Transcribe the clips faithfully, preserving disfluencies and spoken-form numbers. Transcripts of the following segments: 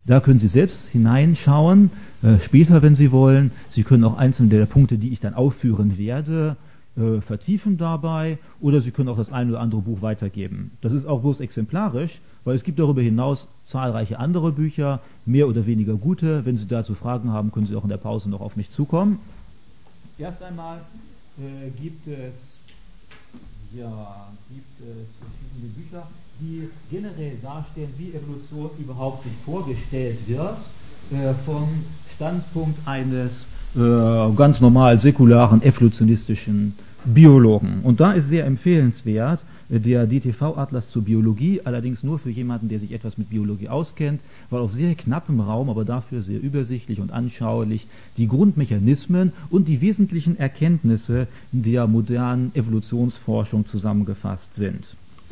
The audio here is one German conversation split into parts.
Da können Sie selbst hineinschauen, äh, später, wenn Sie wollen. Sie können auch einzelne der Punkte, die ich dann aufführen werde, äh, vertiefen dabei, oder Sie können auch das eine oder andere Buch weitergeben. Das ist auch bloß exemplarisch, weil es gibt darüber hinaus zahlreiche andere Bücher, mehr oder weniger gute. Wenn Sie dazu Fragen haben, können Sie auch in der Pause noch auf mich zukommen. Erst einmal äh, gibt es ja, gibt es verschiedene Bücher, die generell darstellen, wie Evolution überhaupt sich vorgestellt wird, äh, vom Standpunkt eines äh, ganz normal säkularen evolutionistischen Biologen. Und da ist sehr empfehlenswert äh, der D T V-Atlas zur Biologie, allerdings nur für jemanden, der sich etwas mit Biologie auskennt, weil auf sehr knappem Raum, aber dafür sehr übersichtlich und anschaulich die Grundmechanismen und die wesentlichen Erkenntnisse der modernen Evolutionsforschung zusammengefasst sind.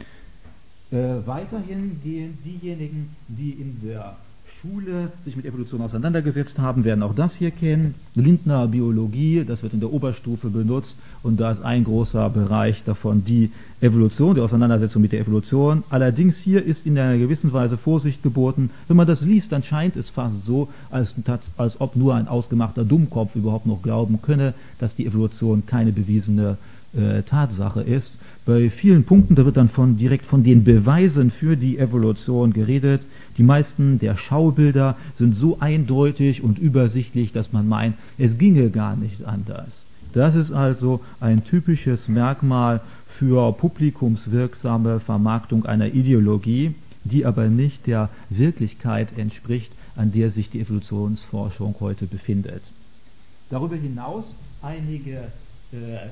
Äh, weiterhin gehen diejenigen, die in der Schule sich mit Evolution auseinandergesetzt haben, werden auch das hier kennen. Lindner Biologie, das wird in der Oberstufe benutzt, und da ist ein großer Bereich davon die Evolution, die Auseinandersetzung mit der Evolution. Allerdings hier ist in einer gewissen Weise Vorsicht geboten. Wenn man das liest, dann scheint es fast so, als, als ob nur ein ausgemachter Dummkopf überhaupt noch glauben könne, dass die Evolution keine bewiesene äh, Tatsache ist. Bei vielen Punkten, da wird dann von, direkt von den Beweisen für die Evolution geredet. Die meisten der Schaubilder sind so eindeutig und übersichtlich, dass man meint, es ginge gar nicht anders. Das ist also ein typisches Merkmal für publikumswirksame Vermarktung einer Ideologie, die aber nicht der Wirklichkeit entspricht, an der sich die Evolutionsforschung heute befindet. Darüber hinaus einige äh,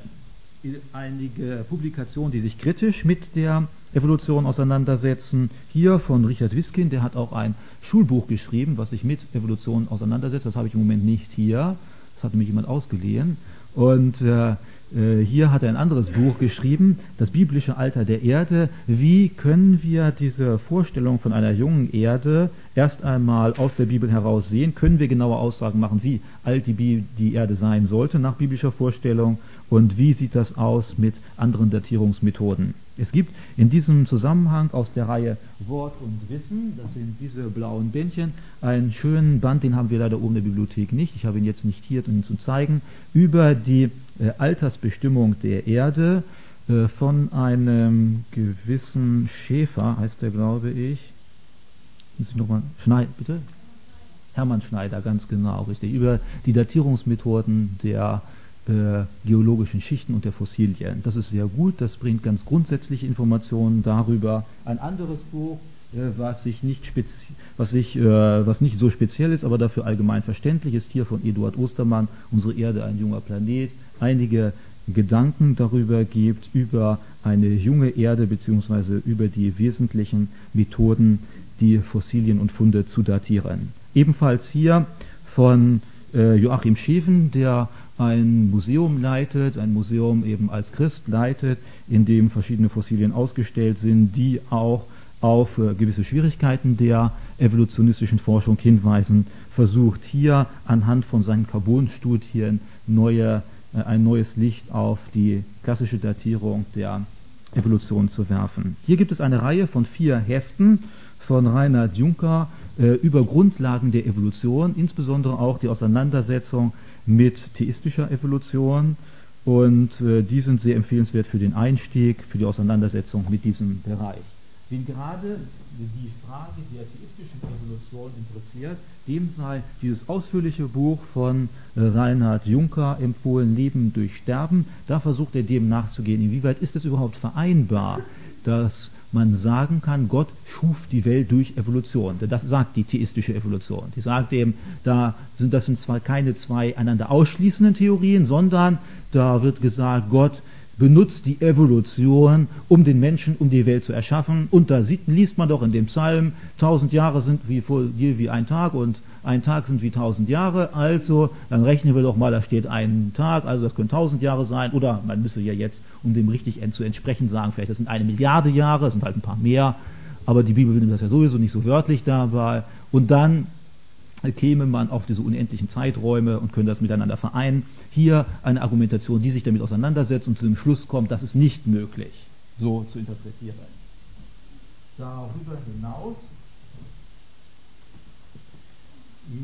einige Publikationen, die sich kritisch mit der Evolution auseinandersetzen. Hier von Richard Wiskin, der hat auch ein Schulbuch geschrieben, was sich mit Evolution auseinandersetzt. Das habe ich im Moment nicht hier. Das hat nämlich jemand ausgeliehen. Und äh, äh, hier hat er ein anderes Buch geschrieben, Das biblische Alter der Erde. Wie können wir diese Vorstellung von einer jungen Erde erst einmal aus der Bibel heraus sehen? Können wir genaue Aussagen machen, wie alt die, Bi- die Erde sein sollte nach biblischer Vorstellung? Und wie sieht das aus mit anderen Datierungsmethoden? Es gibt in diesem Zusammenhang aus der Reihe Wort und Wissen, das sind diese blauen Bändchen, einen schönen Band, den haben wir leider oben in der Bibliothek nicht, ich habe ihn jetzt nicht hier, um ihn zu zeigen, über die äh, Altersbestimmung der Erde äh, von einem gewissen Schäfer, heißt der, glaube ich. Muss ich nochmal, Schneid, bitte? Hermann Schneider, ganz genau, richtig, über die Datierungsmethoden der Äh, geologischen Schichten und der Fossilien. Das ist sehr gut, das bringt ganz grundsätzliche Informationen darüber. Ein anderes Buch, äh, was, sich nicht spezi was, sich, äh, was nicht so speziell ist, aber dafür allgemein verständlich ist, hier von Eduard Ostermann, Unsere Erde, ein junger Planet, einige Gedanken darüber gibt, über eine junge Erde bzw. über die wesentlichen Methoden, die Fossilien und Funde zu datieren. Ebenfalls hier von äh, Joachim Scheven, der ein Museum leitet, ein Museum eben als Christ leitet, in dem verschiedene Fossilien ausgestellt sind, die auch auf äh, gewisse Schwierigkeiten der evolutionistischen Forschung hinweisen, versucht hier anhand von seinen Carbonstudien neue, äh, ein neues Licht auf die klassische Datierung der Evolution zu werfen. Hier gibt es eine Reihe von vier Heften von Reinhard Juncker äh, über Grundlagen der Evolution, insbesondere auch die Auseinandersetzung mit theistischer Evolution, und äh, die sind sehr empfehlenswert für den Einstieg, für die Auseinandersetzung mit diesem Bereich. Wen gerade die Frage der theistischen Evolution interessiert, dem sei dieses ausführliche Buch von äh, Reinhard Juncker empfohlen, Leben durch Sterben. Da versucht er dem nachzugehen, inwieweit ist es überhaupt vereinbar, dass man sagen kann, Gott schuf die Welt durch Evolution. Das sagt die theistische Evolution. Die sagt eben, da sind, das sind zwar keine zwei einander ausschließenden Theorien, sondern da wird gesagt, Gott benutzt die Evolution, um den Menschen, um die Welt zu erschaffen. Und da sieht, liest man doch in dem Psalm, tausend Jahre sind wie, wie ein Tag und ein Tag sind wie tausend Jahre. Also, dann rechnen wir doch mal, da steht ein Tag, also das können tausend Jahre sein. Oder man müsste ja jetzt, um dem richtig zu entsprechen, sagen, vielleicht das sind eine Milliarde Jahre, das sind halt ein paar mehr. Aber die Bibel nimmt das ja sowieso nicht so wörtlich dabei. Und dann käme man auf diese unendlichen Zeiträume und könnte das miteinander vereinen. Hier eine Argumentation, die sich damit auseinandersetzt und zu dem Schluss kommt, das ist nicht möglich, so zu interpretieren. Darüber hinaus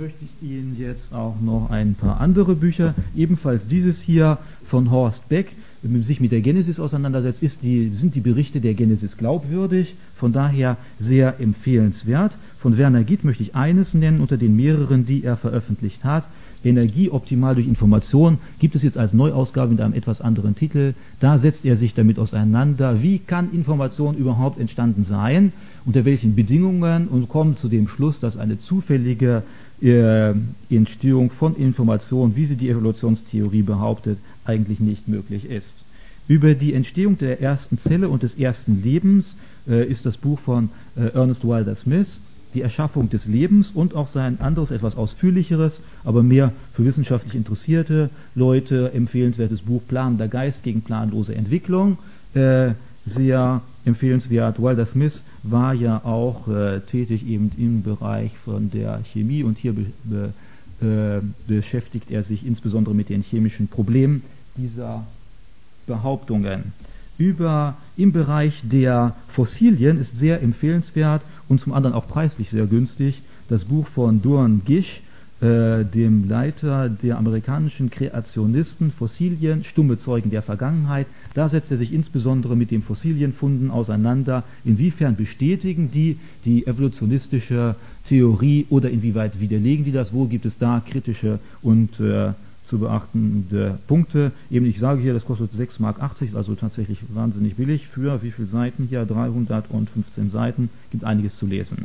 möchte ich Ihnen jetzt auch noch ein paar andere Bücher, ebenfalls dieses hier von Horst Beck, sich mit der Genesis auseinandersetzt, ist die, sind die Berichte der Genesis glaubwürdig, von daher sehr empfehlenswert. Von Werner Gitt möchte ich eines nennen unter den mehreren, die er veröffentlicht hat. Energie optimal durch Information gibt es jetzt als Neuausgabe mit einem etwas anderen Titel. Da setzt er sich damit auseinander, wie kann Information überhaupt entstanden sein, unter welchen Bedingungen, und kommt zu dem Schluss, dass eine zufällige äh, Entstehung von Information, wie sie die Evolutionstheorie behauptet, eigentlich nicht möglich ist. Über die Entstehung der ersten Zelle und des ersten Lebens äh, ist das Buch von äh, Ernest Wilder Smith, die Erschaffung des Lebens, und auch sein anderes, etwas ausführlicheres, aber mehr für wissenschaftlich interessierte Leute empfehlenswertes Buch Planender Geist gegen planlose Entwicklung. Äh, sehr empfehlenswert. Wilder Smith war ja auch äh, tätig eben im Bereich von der Chemie, und hier be, be, äh, beschäftigt er sich insbesondere mit den chemischen Problemen dieser Behauptungen. Über im Bereich der Fossilien ist sehr empfehlenswert und zum anderen auch preislich sehr günstig das Buch von Duane Gish, äh, dem Leiter der amerikanischen Kreationisten Fossilien, stumme Zeugen der Vergangenheit. Da setzt er sich insbesondere mit den Fossilienfunden auseinander, inwiefern bestätigen die die evolutionistische Theorie oder inwieweit widerlegen die das, wo gibt es da kritische und äh, zu beachtende Punkte. Eben, ich sage hier, das kostet sechs Mark achtzig, also tatsächlich wahnsinnig billig. Für wie viele Seiten hier? dreihundertfünfzehn Seiten, gibt einiges zu lesen.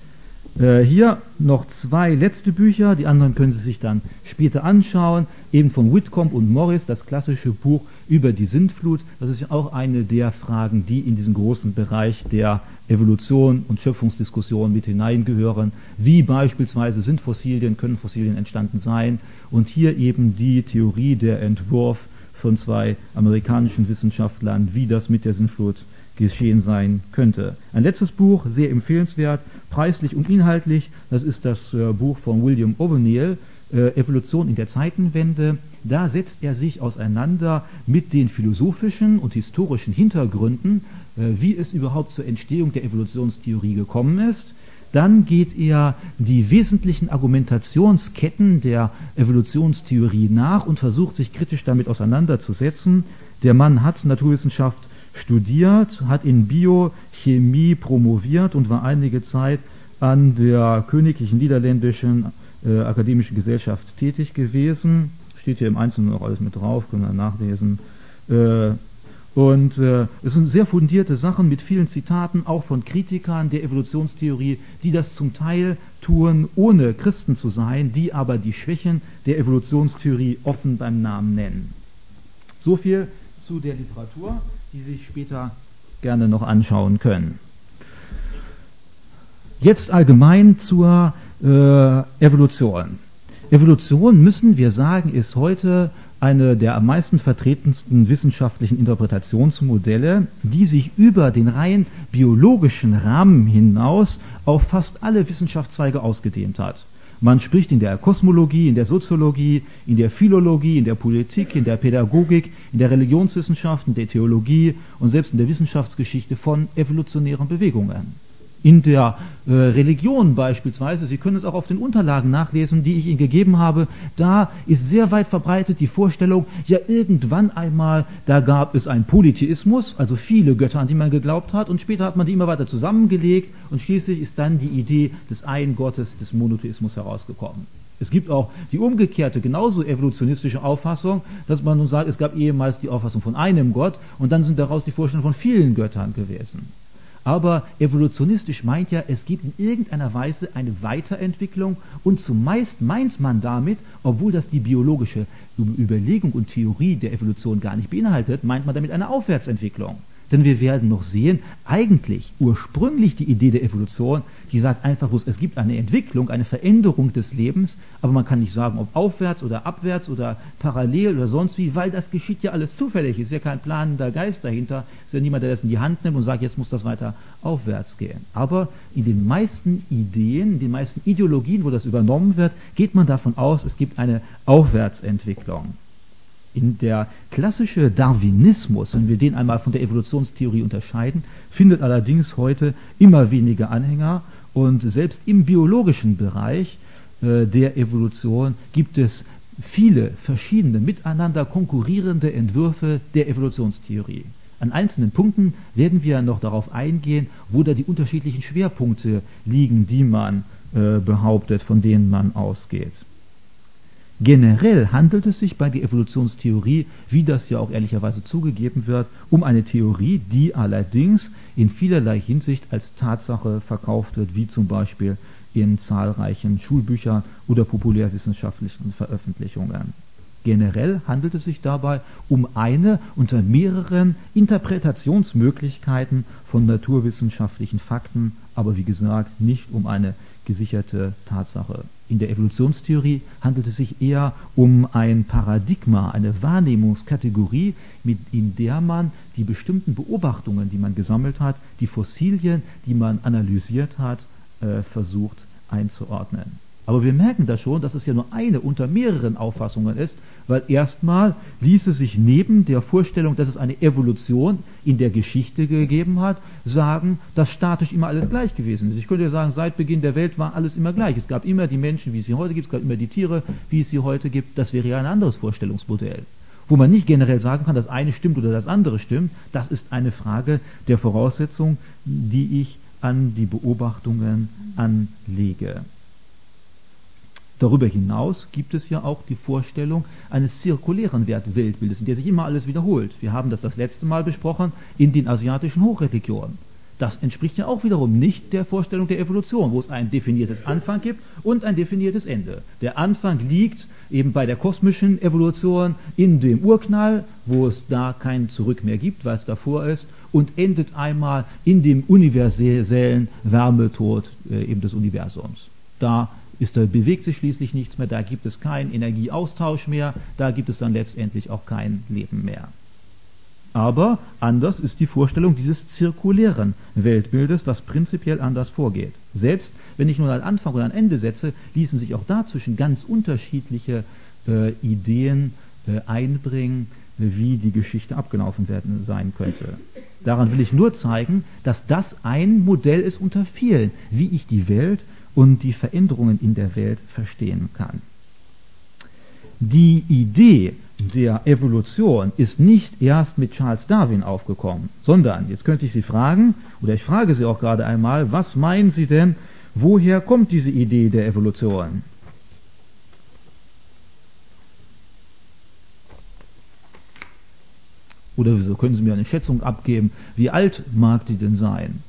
Äh, hier noch zwei letzte Bücher, die anderen können Sie sich dann später anschauen. Eben von Whitcomb und Morris, das klassische Buch über die Sintflut. Das ist ja auch eine der Fragen, die in diesen großen Bereich der Evolution und Schöpfungsdiskussion mit hineingehören. Wie beispielsweise sind Fossilien, können Fossilien entstanden sein? Und hier eben die Theorie, der Entwurf von zwei amerikanischen Wissenschaftlern, wie das mit der Sintflut geschehen sein könnte. Ein letztes Buch, sehr empfehlenswert, preislich und inhaltlich, das ist das äh, Buch von William O'Neill, äh, Evolution in der Zeitenwende. Da setzt er sich auseinander mit den philosophischen und historischen Hintergründen, äh, wie es überhaupt zur Entstehung der Evolutionstheorie gekommen ist. Dann geht er die wesentlichen Argumentationsketten der Evolutionstheorie nach und versucht sich kritisch damit auseinanderzusetzen. Der Mann hat Naturwissenschaft studiert, hat in Biochemie promoviert und war einige Zeit an der Königlichen Niederländischen äh, Akademischen Gesellschaft tätig gewesen. Steht hier im Einzelnen noch alles mit drauf, können wir nachlesen. Äh, Und äh, es sind sehr fundierte Sachen mit vielen Zitaten, auch von Kritikern der Evolutionstheorie, die das zum Teil tun, ohne Christen zu sein, die aber die Schwächen der Evolutionstheorie offen beim Namen nennen. So viel zu der Literatur, die Sie sich später gerne noch anschauen können. Jetzt allgemein zur äh, Evolution. Evolution, müssen wir sagen, ist heute eine der am meisten vertretensten wissenschaftlichen Interpretationsmodelle, die sich über den rein biologischen Rahmen hinaus auf fast alle Wissenschaftszweige ausgedehnt hat. Man spricht in der Kosmologie, in der Soziologie, in der Philologie, in der Politik, in der Pädagogik, in der Religionswissenschaft, in der Theologie und selbst in der Wissenschaftsgeschichte von evolutionären Bewegungen. In der äh, Religion beispielsweise, Sie können es auch auf den Unterlagen nachlesen, die ich Ihnen gegeben habe, da ist sehr weit verbreitet die Vorstellung, ja irgendwann einmal, da gab es einen Polytheismus, also viele Götter, an die man geglaubt hat, und später hat man die immer weiter zusammengelegt und schließlich ist dann die Idee des einen Gottes, des Monotheismus herausgekommen. Es gibt auch die umgekehrte, genauso evolutionistische Auffassung, dass man nun sagt, es gab ehemals die Auffassung von einem Gott und dann sind daraus die Vorstellungen von vielen Göttern gewesen. Aber evolutionistisch meint ja, es gibt in irgendeiner Weise eine Weiterentwicklung und zumeist meint man damit, obwohl das die biologische Überlegung und Theorie der Evolution gar nicht beinhaltet, meint man damit eine Aufwärtsentwicklung. Denn wir werden noch sehen, eigentlich ursprünglich die Idee der Evolution, die sagt einfach bloß, es gibt eine Entwicklung, eine Veränderung des Lebens, aber man kann nicht sagen, ob aufwärts oder abwärts oder parallel oder sonst wie, weil das geschieht ja alles zufällig, ist ja kein planender Geist dahinter, ist ja niemand, der das in die Hand nimmt und sagt, jetzt muss das weiter aufwärts gehen. Aber in den meisten Ideen, in den meisten Ideologien, wo das übernommen wird, geht man davon aus, es gibt eine Aufwärtsentwicklung. In der klassische Darwinismus, wenn wir den einmal von der Evolutionstheorie unterscheiden, findet allerdings heute immer weniger Anhänger und selbst im biologischen Bereich äh, der Evolution gibt es viele verschiedene, miteinander konkurrierende Entwürfe der Evolutionstheorie. An einzelnen Punkten werden wir noch darauf eingehen, wo da die unterschiedlichen Schwerpunkte liegen, die man äh, behauptet, von denen man ausgeht. Generell handelt es sich bei der Evolutionstheorie, wie das ja auch ehrlicherweise zugegeben wird, um eine Theorie, die allerdings in vielerlei Hinsicht als Tatsache verkauft wird, wie zum Beispiel in zahlreichen Schulbüchern oder populärwissenschaftlichen Veröffentlichungen. Generell handelt es sich dabei um eine unter mehreren Interpretationsmöglichkeiten von naturwissenschaftlichen Fakten, aber wie gesagt nicht um eine gesicherte Tatsache. In der Evolutionstheorie handelt es sich eher um ein Paradigma, eine Wahrnehmungskategorie, mit, in der man die bestimmten Beobachtungen, die man gesammelt hat, die Fossilien, die man analysiert hat, äh, versucht einzuordnen. Aber wir merken da schon, dass es ja nur eine unter mehreren Auffassungen ist, weil erstmal ließe sich neben der Vorstellung, dass es eine Evolution in der Geschichte gegeben hat, sagen, dass statisch immer alles gleich gewesen ist. Ich könnte ja sagen, seit Beginn der Welt war alles immer gleich. Es gab immer die Menschen, wie es sie heute gibt, es gab immer die Tiere, wie es sie heute gibt. Das wäre ja ein anderes Vorstellungsmodell. Wo man nicht generell sagen kann, das eine stimmt oder das andere stimmt, das ist eine Frage der Voraussetzung, die ich an die Beobachtungen anlege. Darüber hinaus gibt es ja auch die Vorstellung eines zirkulären Weltbildes, in der sich immer alles wiederholt. Wir haben das das letzte Mal besprochen in den asiatischen Hochreligionen. Das entspricht ja auch wiederum nicht der Vorstellung der Evolution, wo es ein definiertes Anfang gibt und ein definiertes Ende. Der Anfang liegt eben bei der kosmischen Evolution in dem Urknall, wo es da kein Zurück mehr gibt, weil es davor ist, und endet einmal in dem universellen Wärmetod äh, eben des Universums. Da Ist, da bewegt sich schließlich nichts mehr, da gibt es keinen Energieaustausch mehr, da gibt es dann letztendlich auch kein Leben mehr. Aber anders ist die Vorstellung dieses zirkulären Weltbildes, was prinzipiell anders vorgeht. Selbst wenn ich nun einen Anfang oder ein Ende setze, ließen sich auch dazwischen ganz unterschiedliche äh, Ideen äh, einbringen, wie die Geschichte abgelaufen werden sein könnte. Daran will ich nur zeigen, dass das ein Modell ist unter vielen, wie ich die Welt und die Veränderungen in der Welt verstehen kann. Die Idee der Evolution ist nicht erst mit Charles Darwin aufgekommen, sondern, jetzt könnte ich Sie fragen, oder ich frage Sie auch gerade einmal, was meinen Sie denn, woher kommt diese Idee der Evolution? Oder wieso können Sie mir eine Schätzung abgeben, wie alt mag die denn sein?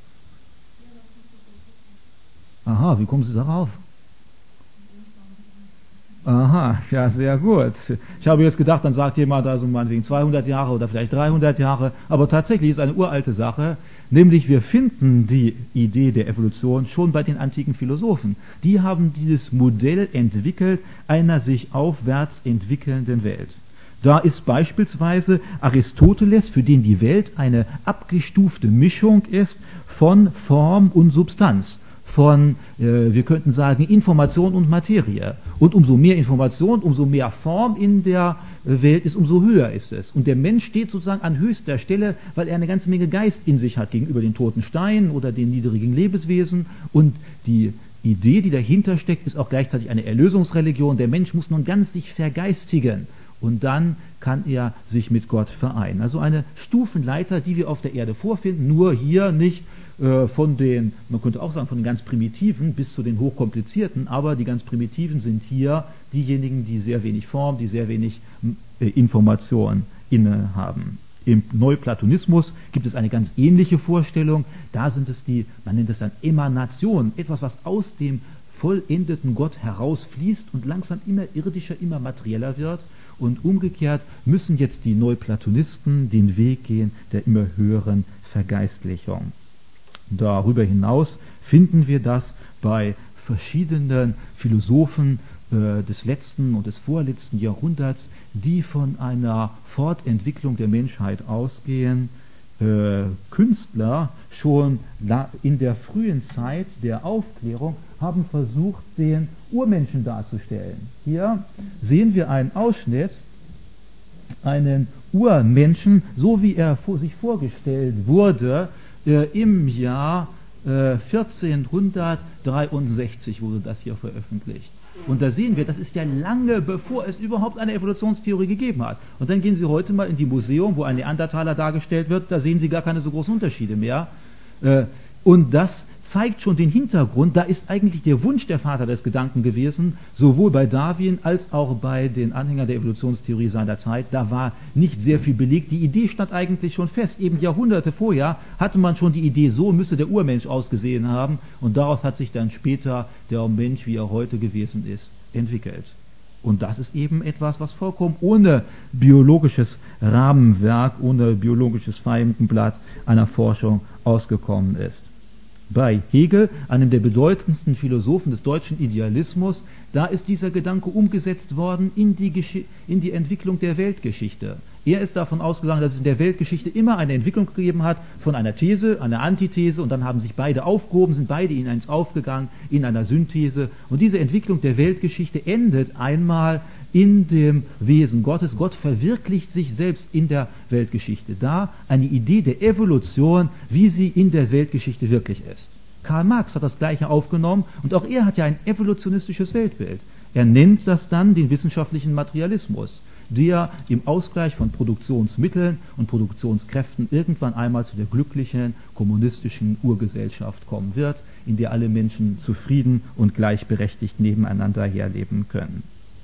Aha, wie kommen Sie darauf? Aha, ja, sehr gut. Ich habe jetzt gedacht, dann sagt jemand, also meinetwegen zweihundert Jahre oder vielleicht dreihundert Jahre, aber tatsächlich ist eine uralte Sache, nämlich wir finden die Idee der Evolution schon bei den antiken Philosophen. Die haben dieses Modell entwickelt einer sich aufwärts entwickelnden Welt. Da ist beispielsweise Aristoteles, für den die Welt eine abgestufte Mischung ist von Form und Substanz. Von, äh, wir könnten sagen, Information und Materie. Und umso mehr Information, umso mehr Form in der äh, Welt ist, umso höher ist es. Und der Mensch steht sozusagen an höchster Stelle, weil er eine ganze Menge Geist in sich hat gegenüber den toten Steinen oder den niedrigen Lebenswesen. Und die Idee, die dahinter steckt, ist auch gleichzeitig eine Erlösungsreligion. Der Mensch muss nun ganz sich vergeistigen. Und dann kann er sich mit Gott vereinen. Also eine Stufenleiter, die wir auf der Erde vorfinden, nur hier nicht äh, von den, man könnte auch sagen, von den ganz Primitiven bis zu den hochkomplizierten, aber die ganz Primitiven sind hier diejenigen, die sehr wenig Form, die sehr wenig äh, Information innehaben. Im Neuplatonismus gibt es eine ganz ähnliche Vorstellung. Da sind es die, man nennt es dann Emanation, etwas, was aus dem vollendeten Gott herausfließt und langsam immer irdischer, immer materieller wird. Und umgekehrt müssen jetzt die Neuplatonisten den Weg gehen der immer höheren Vergeistlichung. Darüber hinaus finden wir das bei verschiedenen Philosophen äh, des letzten und des vorletzten Jahrhunderts, die von einer Fortentwicklung der Menschheit ausgehen. Äh, Künstler schon in der frühen Zeit der Aufklärung haben versucht, den Urmenschen darzustellen. Hier sehen wir einen Ausschnitt, einen Urmenschen, so wie er vor sich vorgestellt wurde, äh, im Jahr äh, vierzehnhundertdreiundsechzig wurde das hier veröffentlicht. Und da sehen wir, das ist ja lange bevor es überhaupt eine Evolutionstheorie gegeben hat. Und dann gehen Sie heute mal in die Museum, wo ein Neandertaler dargestellt wird, da sehen Sie gar keine so großen Unterschiede mehr. Äh, und das zeigt schon den Hintergrund, da ist eigentlich der Wunsch der Vater des Gedanken gewesen, sowohl bei Darwin als auch bei den Anhängern der Evolutionstheorie seiner Zeit. Da war nicht sehr viel belegt. Die Idee stand eigentlich schon fest. Eben Jahrhunderte vorher hatte man schon die Idee, so müsse der Urmensch ausgesehen haben. Und daraus hat sich dann später der Mensch, wie er heute gewesen ist, entwickelt. Und das ist eben etwas, was vollkommen ohne biologisches Rahmenwerk, ohne biologisches Feigenblatt einer Forschung ausgekommen ist. Bei Hegel, einem der bedeutendsten Philosophen des deutschen Idealismus, da ist dieser Gedanke umgesetzt worden in die, Gesch- in die Entwicklung der Weltgeschichte. Er ist davon ausgegangen, dass es in der Weltgeschichte immer eine Entwicklung gegeben hat von einer These, einer Antithese, und dann haben sich beide aufgehoben, sind beide in eins aufgegangen, in einer Synthese. Und diese Entwicklung der Weltgeschichte endet einmal in dem Wesen Gottes. Gott verwirklicht sich selbst in der Weltgeschichte. Da eine Idee der Evolution, wie sie in der Weltgeschichte wirklich ist. Karl Marx hat das Gleiche aufgenommen und auch er hat ja ein evolutionistisches Weltbild. Er nennt das dann den wissenschaftlichen Materialismus, der im Ausgleich von Produktionsmitteln und Produktionskräften irgendwann einmal zu der glücklichen kommunistischen Urgesellschaft kommen wird, in der alle Menschen zufrieden und gleichberechtigt nebeneinander herleben können.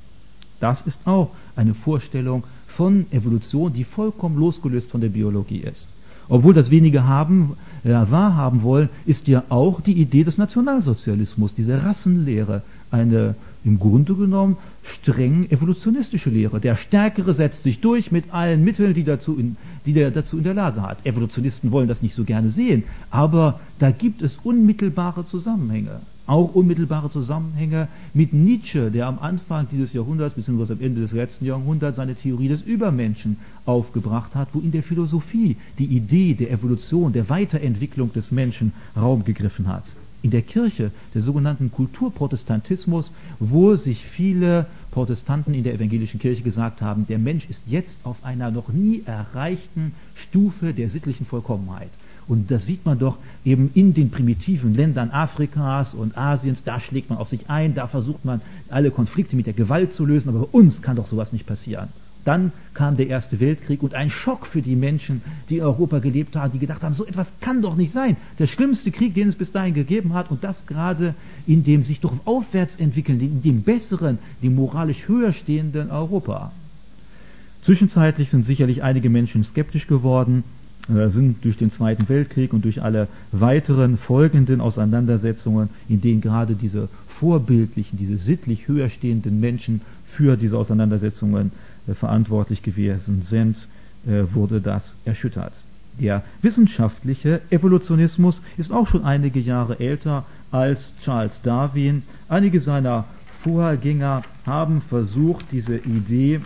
Das ist auch eine Vorstellung von Evolution, die vollkommen losgelöst von der Biologie ist. Obwohl das wenige haben, äh, wahrhaben wollen, ist ja auch die Idee des Nationalsozialismus, diese Rassenlehre, eine im Grunde genommen streng evolutionistische Lehre. Der Stärkere setzt sich durch mit allen Mitteln, die, dazu in, die der dazu in der Lage hat. Evolutionisten wollen das nicht so gerne sehen, aber da gibt es unmittelbare Zusammenhänge. Auch unmittelbare Zusammenhänge mit Nietzsche, der am Anfang dieses Jahrhunderts bzw. am Ende des letzten Jahrhunderts seine Theorie des Übermenschen aufgebracht hat, wo in der Philosophie die Idee der Evolution, der Weiterentwicklung des Menschen Raum gegriffen hat. In der Kirche, der sogenannten Kulturprotestantismus, wo sich viele Protestanten in der evangelischen Kirche gesagt haben, der Mensch ist jetzt auf einer noch nie erreichten Stufe der sittlichen Vollkommenheit. Und das sieht man doch eben in den primitiven Ländern Afrikas und Asiens, da schlägt man auf sich ein, da versucht man alle Konflikte mit der Gewalt zu lösen, aber bei uns kann doch sowas nicht passieren. Dann kam der Erste Weltkrieg und ein Schock für die Menschen, die in Europa gelebt haben, die gedacht haben, so etwas kann doch nicht sein. Der schlimmste Krieg, den es bis dahin gegeben hat, und das gerade in dem sich doch aufwärts entwickelnden, in dem besseren, dem moralisch höher stehenden Europa. Zwischenzeitlich sind sicherlich einige Menschen skeptisch geworden, sind durch den Zweiten Weltkrieg und durch alle weiteren folgenden Auseinandersetzungen, in denen gerade diese vorbildlichen, diese sittlich höher stehenden Menschen für diese Auseinandersetzungen äh, verantwortlich gewesen sind, äh, wurde das erschüttert. Der wissenschaftliche Evolutionismus ist auch schon einige Jahre älter als Charles Darwin. Einige seiner Vorgänger haben versucht, diese Idee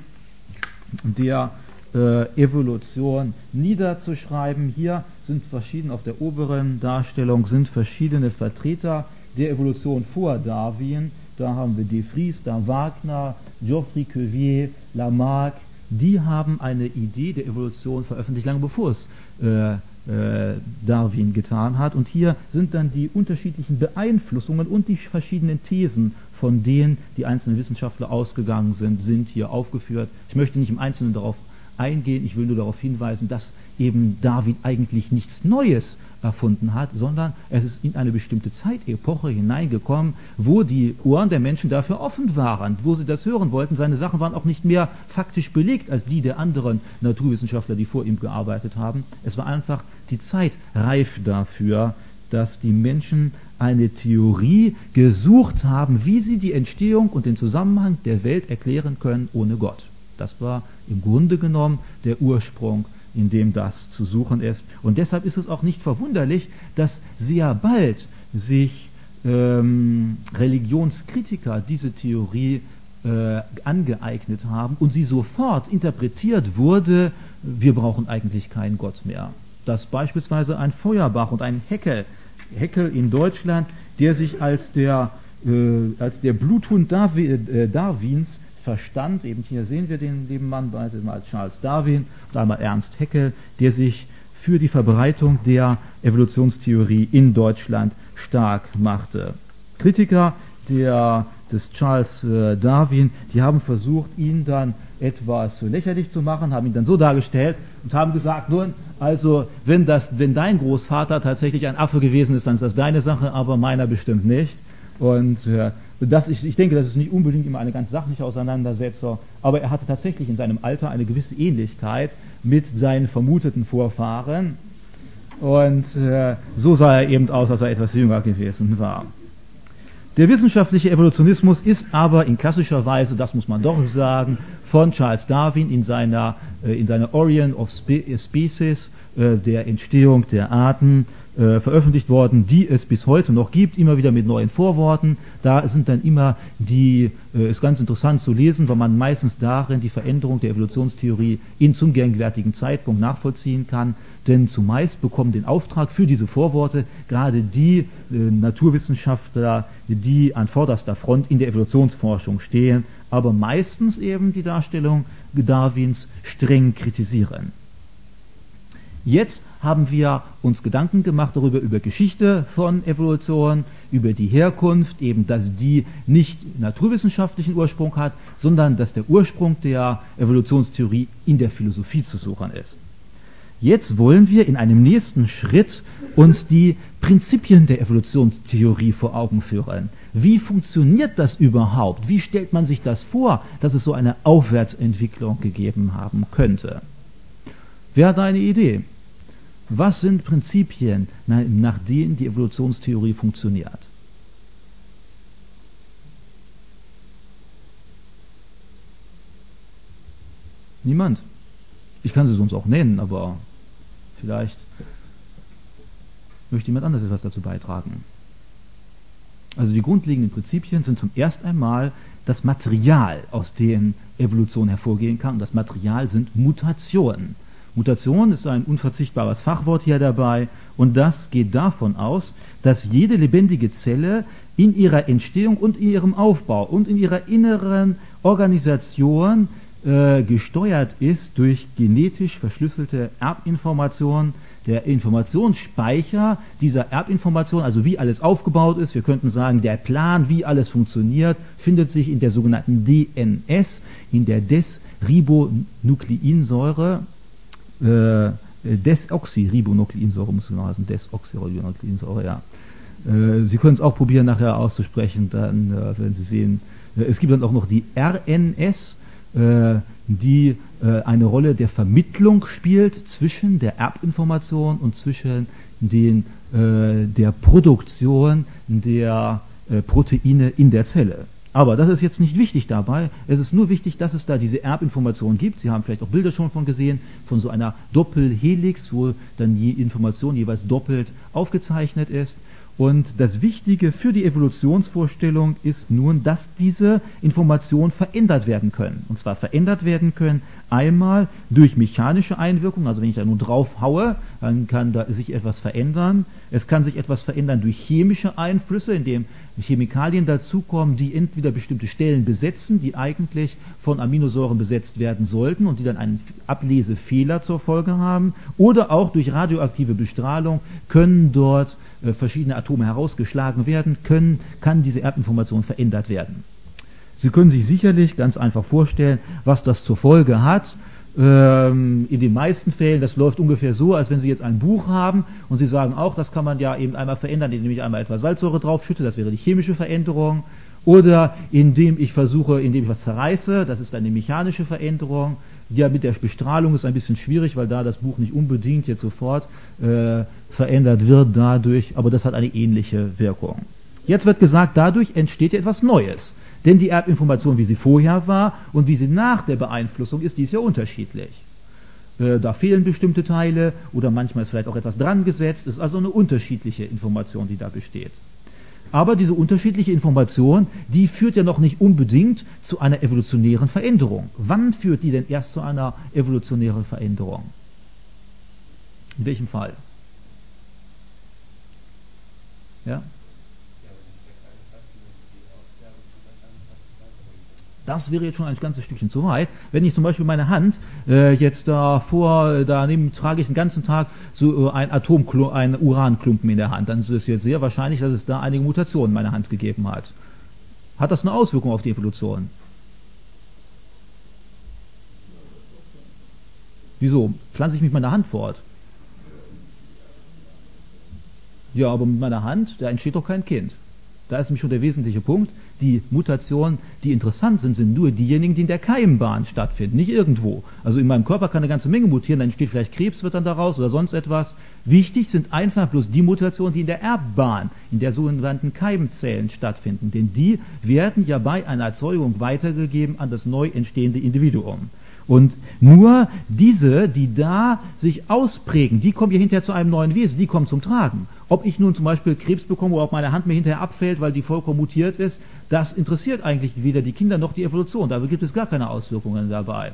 der Äh, Evolution niederzuschreiben. Hier sind verschiedene, auf der oberen Darstellung sind verschiedene Vertreter der Evolution vor Darwin. Da haben wir de Vries, da Wagner, Geoffrey Cuvier, Lamarck. Die haben eine Idee der Evolution veröffentlicht, lange bevor es äh, äh, Darwin getan hat. Und hier sind dann die unterschiedlichen Beeinflussungen und die verschiedenen Thesen, von denen die einzelnen Wissenschaftler ausgegangen sind, sind hier aufgeführt. Ich möchte nicht im Einzelnen darauf eingehen. Ich will nur darauf hinweisen, dass eben Darwin eigentlich nichts Neues erfunden hat, sondern es ist in eine bestimmte Zeitepoche hineingekommen, wo die Ohren der Menschen dafür offen waren, wo sie das hören wollten. Seine Sachen waren auch nicht mehr faktisch belegt als die der anderen Naturwissenschaftler, die vor ihm gearbeitet haben. Es war einfach die Zeit reif dafür, dass die Menschen eine Theorie gesucht haben, wie sie die Entstehung und den Zusammenhang der Welt erklären können ohne Gott. Das war im Grunde genommen der Ursprung, in dem das zu suchen ist. Und deshalb ist es auch nicht verwunderlich, dass sehr bald sich ähm, Religionskritiker diese Theorie äh, angeeignet haben und sie sofort interpretiert wurde, wir brauchen eigentlich keinen Gott mehr. Dass beispielsweise ein Feuerbach und ein Haeckel, Haeckel in Deutschland, der sich als der, äh, als der Bluthund Darwi, äh, Darwins verstand, eben hier sehen wir den lieben Mann, beide mal Charles Darwin und einmal Ernst Haeckel, der sich für die Verbreitung der Evolutionstheorie in Deutschland stark machte. Kritiker der, des Charles äh, Darwin, die haben versucht, ihn dann etwas lächerlich zu machen, haben ihn dann so dargestellt und haben gesagt, nun, also wenn, das, wenn dein Großvater tatsächlich ein Affe gewesen ist, dann ist das deine Sache, aber meiner bestimmt nicht. Und äh, das, ich, ich denke, das ist nicht unbedingt immer eine ganz sachliche Auseinandersetzung, aber er hatte tatsächlich in seinem Alter eine gewisse Ähnlichkeit mit seinen vermuteten Vorfahren. Und äh, so sah er eben aus, als er etwas jünger gewesen war. Der wissenschaftliche Evolutionismus ist aber in klassischer Weise, das muss man doch sagen, von Charles Darwin in seiner, äh, in seiner Origin of Spe Species, äh, der Entstehung der Arten, äh, veröffentlicht worden, die es bis heute noch gibt, immer wieder mit neuen Vorworten. Da sind dann immer die, äh, ist ganz interessant zu lesen, weil man meistens darin die Veränderung der Evolutionstheorie in zum gegenwärtigen Zeitpunkt nachvollziehen kann. Denn zumeist bekommen den Auftrag für diese Vorworte gerade die äh, Naturwissenschaftler, die an vorderster Front in der Evolutionsforschung stehen, aber meistens eben die Darstellung Darwins streng kritisieren. Jetzt haben wir uns Gedanken gemacht darüber, über Geschichte von Evolution, über die Herkunft, eben dass die nicht naturwissenschaftlichen Ursprung hat, sondern dass der Ursprung der Evolutionstheorie in der Philosophie zu suchen ist. Jetzt wollen wir in einem nächsten Schritt uns die Prinzipien der Evolutionstheorie vor Augen führen. Wie funktioniert das überhaupt? Wie stellt man sich das vor, dass es so eine Aufwärtsentwicklung gegeben haben könnte? Wer hat eine Idee? Was sind Prinzipien, nach denen die Evolutionstheorie funktioniert? Niemand? Ich kann sie sonst auch nennen, aber vielleicht möchte jemand anderes etwas dazu beitragen. Also die grundlegenden Prinzipien sind zum ersten einmal das Material, aus dem Evolution hervorgehen kann. Und das Material sind Mutationen. Mutation ist ein unverzichtbares Fachwort hier dabei. Und das geht davon aus, dass jede lebendige Zelle in ihrer Entstehung und in ihrem Aufbau und in ihrer inneren Organisation äh, gesteuert ist durch genetisch verschlüsselte Erbinformationen. Der Informationsspeicher dieser Erbinformation, also wie alles aufgebaut ist, wir könnten sagen, der Plan, wie alles funktioniert, findet sich in der sogenannten D N S, in der Desribonukleinsäure, äh, Desoxyribonukleinsäure, muss genau heißen, Desoxyribonukleinsäure, ja. Äh, Sie können es auch probieren, nachher auszusprechen, dann äh, werden Sie sehen. Äh, es gibt dann auch noch die R N S, äh, die äh, eine Rolle der Vermittlung spielt zwischen der Erbinformation und zwischen den, äh, der Produktion der äh, Proteine in der Zelle. Aber das ist jetzt nicht wichtig dabei. Es ist nur wichtig, dass es da diese Erbinformation gibt. Sie haben vielleicht auch Bilder schon von gesehen, von so einer Doppelhelix, wo dann die Information jeweils doppelt aufgezeichnet ist. Und das Wichtige für die Evolutionsvorstellung ist nun, dass diese Informationen verändert werden können. Und zwar verändert werden können einmal durch mechanische Einwirkungen, also wenn ich da nur drauf haue, dann kann da sich etwas verändern. Es kann sich etwas verändern durch chemische Einflüsse, indem Chemikalien dazukommen, die entweder bestimmte Stellen besetzen, die eigentlich von Aminosäuren besetzt werden sollten und die dann einen Ablesefehler zur Folge haben, oder auch durch radioaktive Bestrahlung können dort äh, verschiedene Atome herausgeschlagen werden, können, kann diese Erbinformation verändert werden. Sie können sich sicherlich ganz einfach vorstellen, was das zur Folge hat. Ähm, in den meisten Fällen, das läuft ungefähr so, als wenn Sie jetzt ein Buch haben und Sie sagen auch, das kann man ja eben einmal verändern, indem ich einmal etwas Salzsäure draufschütte, das wäre die chemische Veränderung, oder indem ich versuche, indem ich was zerreiße, das ist eine mechanische Veränderung. Ja, mit der Bestrahlung ist ein bisschen schwierig, weil da das Buch nicht unbedingt jetzt sofort äh, verändert wird dadurch, aber das hat eine ähnliche Wirkung. Jetzt wird gesagt, dadurch entsteht ja etwas Neues. Denn die Erbinformation, wie sie vorher war und wie sie nach der Beeinflussung ist, die ist ja unterschiedlich. Äh, da fehlen bestimmte Teile oder manchmal ist vielleicht auch etwas dran gesetzt. Es ist also eine unterschiedliche Information, die da besteht. Aber diese unterschiedliche Information, die führt ja noch nicht unbedingt zu einer evolutionären Veränderung. Wann führt die denn erst zu einer evolutionären Veränderung? In welchem Fall? Ja? Das wäre jetzt schon ein ganzes Stückchen zu weit. Wenn ich zum Beispiel meine Hand äh, jetzt davor, daneben trage ich den ganzen Tag so äh, ein Atomklumpen, ein Uranklumpen in der Hand, dann ist es jetzt sehr wahrscheinlich, dass es da einige Mutationen in meiner Hand gegeben hat. Hat das eine Auswirkung auf die Evolution? Wieso? Pflanze ich mich mit meiner Hand fort? Ja, aber mit meiner Hand, da entsteht doch kein Kind. Da ist nämlich schon der wesentliche Punkt. Die Mutationen, die interessant sind, sind nur diejenigen, die in der Keimbahn stattfinden, nicht irgendwo. Also in meinem Körper kann eine ganze Menge mutieren, dann entsteht vielleicht Krebs, wird dann daraus oder sonst etwas. Wichtig sind einfach bloß die Mutationen, die in der Erbbahn, in der sogenannten Keimzellen stattfinden. Denn die werden ja bei einer Erzeugung weitergegeben an das neu entstehende Individuum. Und nur diese, die da sich ausprägen, die kommen ja hinterher zu einem neuen Wesen, die kommen zum Tragen. Ob ich nun zum Beispiel Krebs bekomme oder ob meine Hand mir hinterher abfällt, weil die vollkommen mutiert ist, das interessiert eigentlich weder die Kinder noch die Evolution. Da gibt es gar keine Auswirkungen dabei.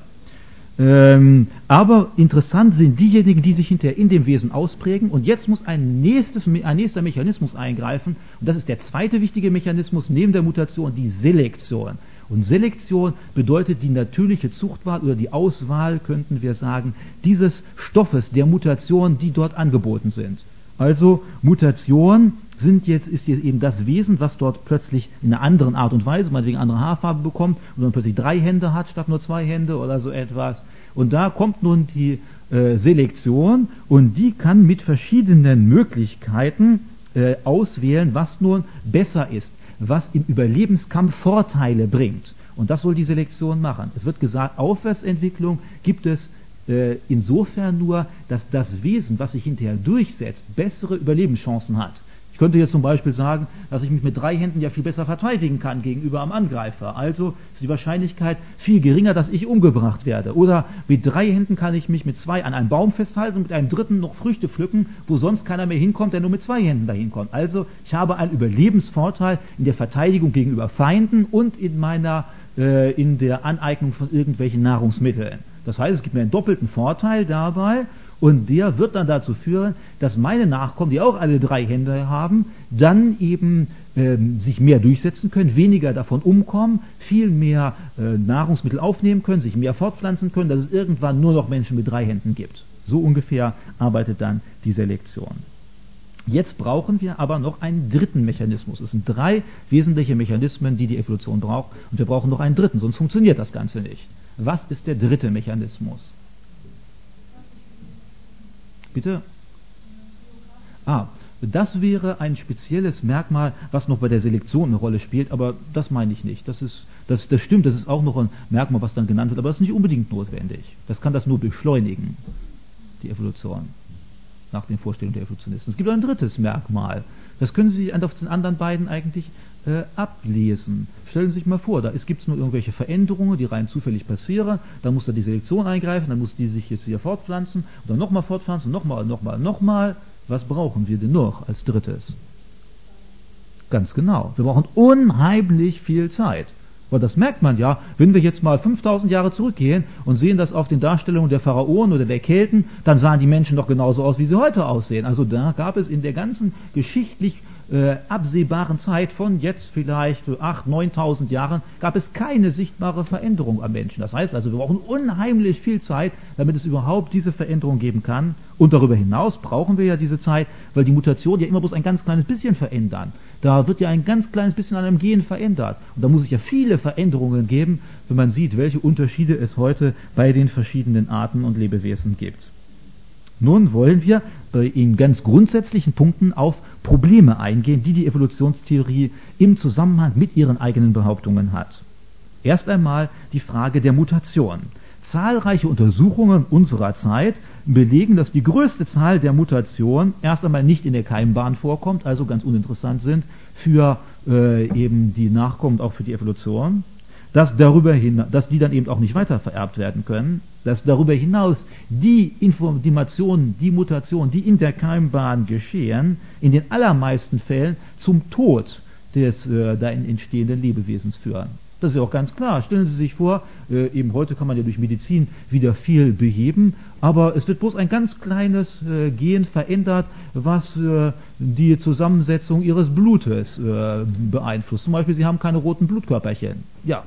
Ähm, aber interessant sind diejenigen, die sich hinterher in dem Wesen ausprägen. Und jetzt muss ein, nächstes, ein nächster Mechanismus eingreifen. Und das ist der zweite wichtige Mechanismus neben der Mutation, die Selektion. Und Selektion bedeutet die natürliche Zuchtwahl oder die Auswahl, könnten wir sagen, dieses Stoffes der Mutationen, die dort angeboten sind. Also Mutation sind jetzt, ist jetzt eben das Wesen, was dort plötzlich in einer anderen Art und Weise, meinetwegen andere Haarfarbe bekommt und dann plötzlich drei Hände hat statt nur zwei Hände oder so etwas. Und da kommt nun die äh, Selektion und die kann mit verschiedenen Möglichkeiten äh, auswählen, was nun besser ist, was im Überlebenskampf Vorteile bringt. Und das soll die Selektion machen. Es wird gesagt, Aufwärtsentwicklung gibt es äh, insofern nur, dass das Wesen, was sich hinterher durchsetzt, bessere Überlebenschancen hat. Ich könnte jetzt zum Beispiel sagen, dass ich mich mit drei Händen ja viel besser verteidigen kann gegenüber am Angreifer. Also ist die Wahrscheinlichkeit viel geringer, dass ich umgebracht werde. Oder mit drei Händen kann ich mich mit zwei an einem Baum festhalten und mit einem dritten noch Früchte pflücken, wo sonst keiner mehr hinkommt, der nur mit zwei Händen dahin kommt. Also ich habe einen Überlebensvorteil in der Verteidigung gegenüber Feinden und in meiner äh, in der Aneignung von irgendwelchen Nahrungsmitteln. Das heißt, es gibt mir einen doppelten Vorteil dabei. Und der wird dann dazu führen, dass meine Nachkommen, die auch alle drei Hände haben, dann eben ähm, sich mehr durchsetzen können, weniger davon umkommen, viel mehr äh, Nahrungsmittel aufnehmen können, sich mehr fortpflanzen können, dass es irgendwann nur noch Menschen mit drei Händen gibt. So ungefähr arbeitet dann die Selektion. Jetzt brauchen wir aber noch einen dritten Mechanismus. Es sind drei wesentliche Mechanismen, die die Evolution braucht. Und wir brauchen noch einen dritten, sonst funktioniert das Ganze nicht. Was ist der dritte Mechanismus? Bitte? Ah, das wäre ein spezielles Merkmal, was noch bei der Selektion eine Rolle spielt, aber das meine ich nicht. Das ist, das, das stimmt, das ist auch noch ein Merkmal, was dann genannt wird, aber das ist nicht unbedingt notwendig. Das kann das nur beschleunigen, die Evolution, nach den Vorstellungen der Evolutionisten. Es gibt ein drittes Merkmal. Das können Sie sich auf den anderen beiden eigentlich äh, ablesen. Stellen Sie sich mal vor, da gibt es nur irgendwelche Veränderungen, die rein zufällig passieren, dann muss da die Selektion eingreifen, dann muss die sich jetzt wieder fortpflanzen und dann nochmal fortpflanzen, nochmal, nochmal, nochmal. Was brauchen wir denn noch als drittes? Ganz genau, wir brauchen unheimlich viel Zeit. Weil das merkt man ja, wenn wir jetzt mal fünftausend Jahre zurückgehen und sehen das auf den Darstellungen der Pharaonen oder der Kelten, dann sahen die Menschen doch genauso aus, wie sie heute aussehen. Also da gab es in der ganzen geschichtlich äh, absehbaren Zeit von jetzt vielleicht achttausend, neuntausend Jahren, gab es keine sichtbare Veränderung am Menschen. Das heißt also, wir brauchen unheimlich viel Zeit, damit es überhaupt diese Veränderung geben kann. Und darüber hinaus brauchen wir ja diese Zeit, weil die Mutationen ja immer bloß ein ganz kleines bisschen verändern. Da wird ja ein ganz kleines bisschen an einem Gen verändert. Und da muss es ja viele Veränderungen geben, wenn man sieht, welche Unterschiede es heute bei den verschiedenen Arten und Lebewesen gibt. Nun wollen wir in ganz grundsätzlichen Punkten auf Probleme eingehen, die die Evolutionstheorie im Zusammenhang mit ihren eigenen Behauptungen hat. Erst einmal die Frage der Mutation. Zahlreiche Untersuchungen unserer Zeit belegen, dass die größte Zahl der Mutationen erst einmal nicht in der Keimbahn vorkommt, also ganz uninteressant sind für äh, eben die Nachkommen, auch für die Evolution, dass, darüber hinaus, dass die dann eben auch nicht weiter vererbt werden können, dass darüber hinaus die Informationen, die Mutationen, die in der Keimbahn geschehen, in den allermeisten Fällen zum Tod des äh, da entstehenden Lebewesens führen. Das ist ja auch ganz klar. Stellen Sie sich vor, äh, eben heute kann man ja durch Medizin wieder viel beheben, aber es wird bloß ein ganz kleines äh, Gen verändert, was äh, die Zusammensetzung Ihres Blutes äh, beeinflusst. Zum Beispiel, Sie haben keine roten Blutkörperchen. Ja,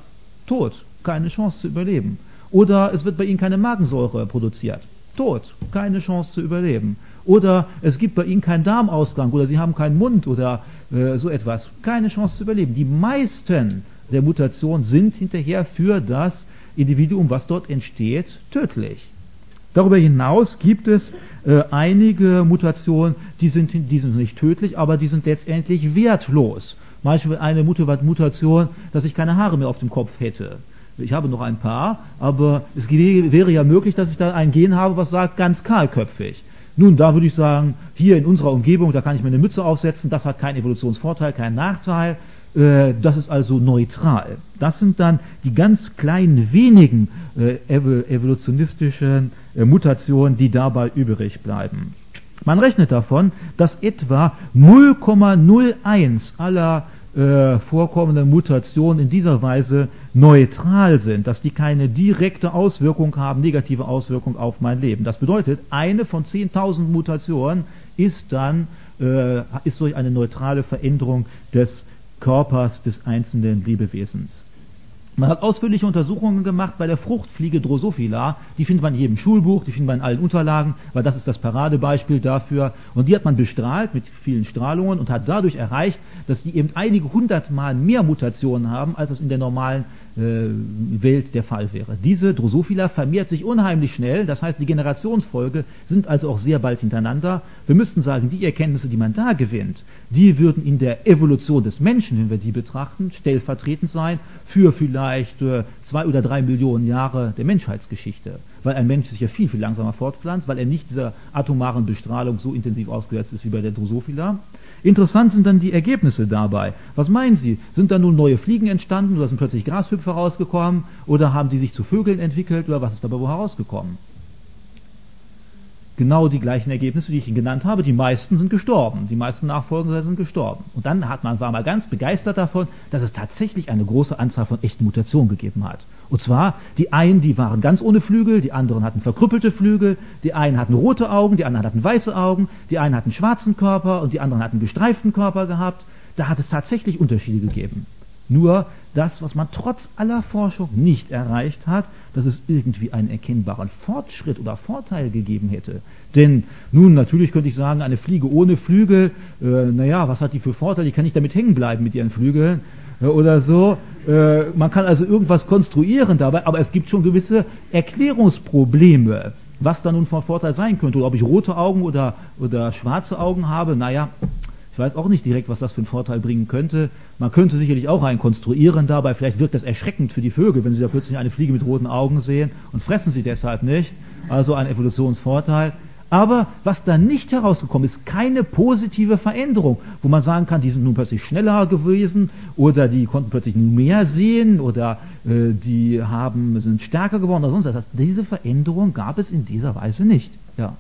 tot, keine Chance zu überleben. Oder es wird bei ihnen keine Magensäure produziert, tot, keine Chance zu überleben. Oder es gibt bei ihnen keinen Darmausgang oder sie haben keinen Mund oder äh, so etwas, keine Chance zu überleben. Die meisten der Mutationen sind hinterher für das Individuum, was dort entsteht, tödlich. Darüber hinaus gibt es äh, einige Mutationen, die sind, die sind nicht tödlich, aber die sind letztendlich wertlos. Beispiel eine Mutation, dass ich keine Haare mehr auf dem Kopf hätte. Ich habe noch ein paar, aber es wäre ja möglich, dass ich da ein Gen habe, was sagt, ganz kahlköpfig. Nun, da würde ich sagen, hier in unserer Umgebung, da kann ich mir eine Mütze aufsetzen, das hat keinen Evolutionsvorteil, keinen Nachteil, äh, das ist also neutral. Das sind dann die ganz kleinen, wenigen äh, evolutionistischen äh, Mutationen, die dabei übrig bleiben. Man rechnet davon, dass etwa null Komma null eins aller äh, vorkommenden Mutationen in dieser Weise neutral sind, dass die keine direkte Auswirkung haben, negative Auswirkung auf mein Leben. Das bedeutet, eine von zehntausend Mutationen ist dann äh, ist durch eine neutrale Veränderung des Körpers des einzelnen Lebewesens. Man hat ausführliche Untersuchungen gemacht bei der Fruchtfliege Drosophila, die findet man in jedem Schulbuch, die findet man in allen Unterlagen, weil das ist das Paradebeispiel dafür. Und die hat man bestrahlt mit vielen Strahlungen und hat dadurch erreicht, dass die eben einige hundertmal mehr Mutationen haben, als es in der normalen äh, Welt der Fall wäre. Diese Drosophila vermehrt sich unheimlich schnell, das heißt, die Generationsfolge sind also auch sehr bald hintereinander. Wir müssten sagen, die Erkenntnisse, die man da gewinnt, die würden in der Evolution des Menschen, wenn wir die betrachten, stellvertretend sein für vielleicht äh, zwei oder drei Millionen Jahre der Menschheitsgeschichte. Weil ein Mensch sich ja viel, viel langsamer fortpflanzt, weil er nicht dieser atomaren Bestrahlung so intensiv ausgesetzt ist wie bei der Drosophila. Interessant sind dann die Ergebnisse dabei. Was meinen Sie? Sind da nun neue Fliegen entstanden oder sind plötzlich Grashüpfer rausgekommen oder haben die sich zu Vögeln entwickelt oder was ist dabei wohl herausgekommen? Genau die gleichen Ergebnisse, die ich Ihnen genannt habe. Die meisten sind gestorben. Die meisten Nachfolger sind gestorben. Und dann hat man, war man ganz begeistert davon, dass es tatsächlich eine große Anzahl von echten Mutationen gegeben hat. Und zwar, die einen, die waren ganz ohne Flügel, die anderen hatten verkrüppelte Flügel, die einen hatten rote Augen, die anderen hatten weiße Augen, die einen hatten schwarzen Körper und die anderen hatten gestreiften Körper gehabt. Da hat es tatsächlich Unterschiede gegeben. Nur das, was man trotz aller Forschung nicht erreicht hat, dass es irgendwie einen erkennbaren Fortschritt oder Vorteil gegeben hätte. Denn nun, natürlich könnte ich sagen, eine Fliege ohne Flügel, äh, naja, was hat die für Vorteile? Die kann nicht damit hängen bleiben mit ihren Flügeln äh, oder so. Äh, man kann also irgendwas konstruieren dabei, aber es gibt schon gewisse Erklärungsprobleme, was da nun von Vorteil sein könnte. Oder ob ich rote Augen oder, oder schwarze Augen habe, naja, ich weiß auch nicht direkt, was das für einen Vorteil bringen könnte. Man könnte sicherlich auch einen konstruieren dabei. Vielleicht wirkt das erschreckend für die Vögel, wenn sie da plötzlich eine Fliege mit roten Augen sehen und fressen sie deshalb nicht. Also ein Evolutionsvorteil. Aber was da nicht herausgekommen ist, keine positive Veränderung, wo man sagen kann, die sind nun plötzlich schneller gewesen oder die konnten plötzlich mehr sehen oder äh, die haben, sind stärker geworden oder sonst was. Das heißt, diese Veränderung gab es in dieser Weise nicht. Ja.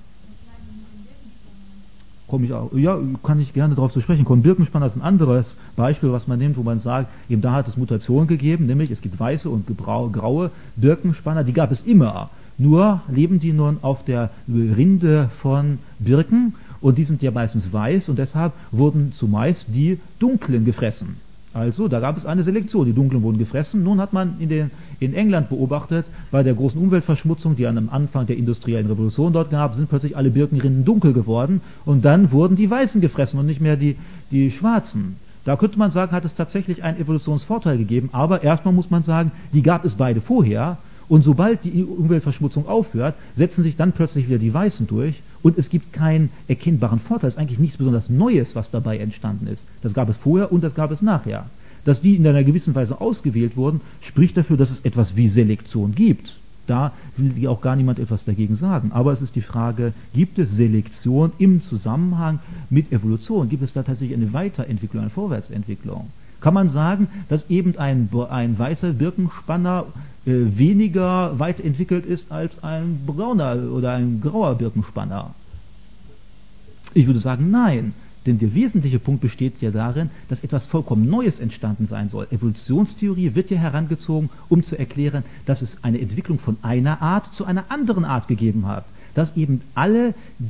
Komme ich auch, ja, kann ich gerne darauf zu sprechen kommen. Birkenspanner ist ein anderes Beispiel, was man nimmt, wo man sagt, eben da hat es Mutationen gegeben, nämlich es gibt weiße und graue Birkenspanner, die gab es immer. Nur leben die nun auf der Rinde von Birken und die sind ja meistens weiß und deshalb wurden zumeist die dunklen gefressen. Also, da gab es eine Selektion, die Dunklen wurden gefressen. Nun hat man in, den, in England beobachtet, bei der großen Umweltverschmutzung, die am Anfang der industriellen Revolution dort gab, sind plötzlich alle Birkenrinden dunkel geworden und dann wurden die Weißen gefressen und nicht mehr die, die Schwarzen. Da könnte man sagen, hat es tatsächlich einen Evolutionsvorteil gegeben, aber erstmal muss man sagen, die gab es beide vorher und sobald die Umweltverschmutzung aufhört, setzen sich dann plötzlich wieder die Weißen durch. Und es gibt keinen erkennbaren Vorteil. Es ist eigentlich nichts besonders Neues, was dabei entstanden ist. Das gab es vorher und das gab es nachher. Dass die in einer gewissen Weise ausgewählt wurden, spricht dafür, dass es etwas wie Selektion gibt. Da will auch gar niemand etwas dagegen sagen. Aber es ist die Frage, gibt es Selektion im Zusammenhang mit Evolution? Gibt es da tatsächlich eine Weiterentwicklung, eine Vorwärtsentwicklung? Kann man sagen, dass eben ein, ein weißer Birkenspanner äh, weniger weit entwickelt ist als ein brauner oder ein grauer Birkenspanner? Ich würde sagen, nein. Denn der wesentliche Punkt besteht ja darin, dass etwas vollkommen Neues entstanden sein soll. Evolutionstheorie wird ja herangezogen, um zu erklären, dass es eine Entwicklung von einer Art zu einer anderen Art gegeben hat. Dass eben alle, die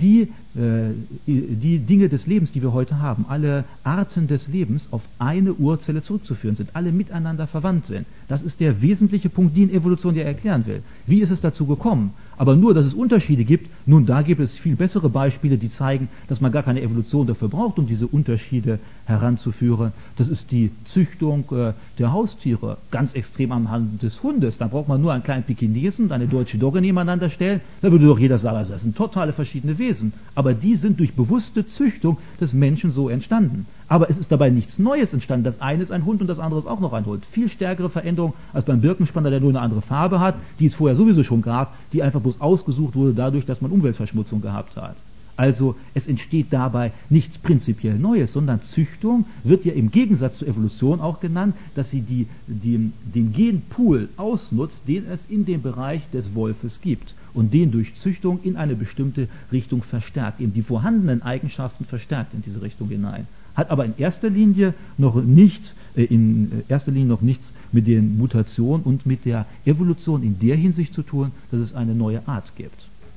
äh, die Dinge des Lebens, die wir heute haben, alle Arten des Lebens auf eine Urzelle zurückzuführen sind, alle miteinander verwandt sind. Das ist der wesentliche Punkt, den Evolution ja erklären will. Wie ist es dazu gekommen? Aber nur, dass es Unterschiede gibt, nun, da gibt es viel bessere Beispiele, die zeigen, dass man gar keine Evolution dafür braucht, um diese Unterschiede heranzuführen. Das ist die Züchtung äh, der Haustiere, ganz extrem am Hand des Hundes. Da braucht man nur einen kleinen Pekinesen und eine deutsche Dogge nebeneinander stellen, da würde doch jeder sagen, also das sind totale verschiedene Wesen. Aber die sind durch bewusste Züchtung des Menschen so entstanden. Aber es ist dabei nichts Neues entstanden. Das eine ist ein Hund und das andere ist auch noch ein Hund. Viel stärkere Veränderung als beim Birkenspanner, der nur eine andere Farbe hat, die es vorher sowieso schon gab, die einfach bloß ausgesucht wurde dadurch, dass man Umweltverschmutzung gehabt hat. Also es entsteht dabei nichts prinzipiell Neues, sondern Züchtung wird ja im Gegensatz zur Evolution auch genannt, dass sie die, die, den Genpool ausnutzt, den es in dem Bereich des Wolfes gibt und den durch Züchtung in eine bestimmte Richtung verstärkt, eben die vorhandenen Eigenschaften verstärkt in diese Richtung hinein. Hat aber in erster Linie noch nichts, äh, in erster Linie noch nichts mit den Mutationen und mit der Evolution in der Hinsicht zu tun, dass es eine neue Art gibt.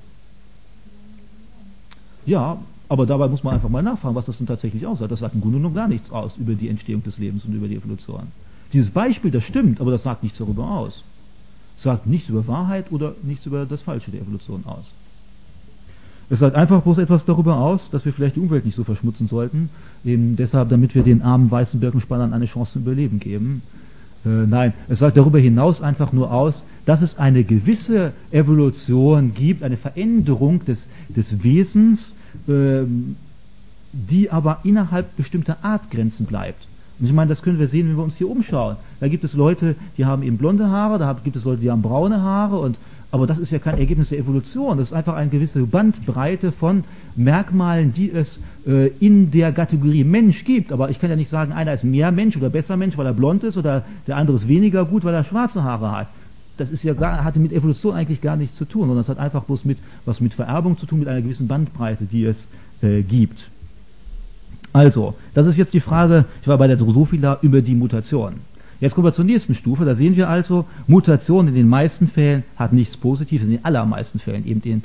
Ja, aber dabei muss man einfach mal nachfragen, was das denn tatsächlich aussagt. Das sagt im Grunde genommen gar nichts aus über die Entstehung des Lebens und über die Evolution. Dieses Beispiel, das stimmt, aber das sagt nichts darüber aus. Es sagt nichts über Wahrheit oder nichts über das Falsche der Evolution aus. Es sagt einfach bloß etwas darüber aus, dass wir vielleicht die Umwelt nicht so verschmutzen sollten, eben deshalb, damit wir den armen weißen Birkenspannern eine Chance zum Überleben geben. Äh, nein, es sagt darüber hinaus einfach nur aus, dass es eine gewisse Evolution gibt, eine Veränderung des, des Wesens, äh, die aber innerhalb bestimmter Artgrenzen bleibt. Und ich meine, das können wir sehen, wenn wir uns hier umschauen. Da gibt es Leute, die haben eben blonde Haare, da gibt es Leute, die haben braune Haare, und aber das ist ja kein Ergebnis der Evolution, das ist einfach eine gewisse Bandbreite von Merkmalen, die es äh, in der Kategorie Mensch gibt. Aber ich kann ja nicht sagen, einer ist mehr Mensch oder besser Mensch, weil er blond ist, oder der andere ist weniger gut, weil er schwarze Haare hat. Das ist ja gar, hatte mit Evolution eigentlich gar nichts zu tun, sondern es hat einfach bloß mit, was mit Vererbung zu tun, mit einer gewissen Bandbreite, die es äh, gibt. Also, das ist jetzt die Frage, ich war bei der Drosophila, über die Mutation. Jetzt kommen wir zur nächsten Stufe, da sehen wir also, Mutation in den meisten Fällen hat nichts Positives, in den allermeisten Fällen, eben in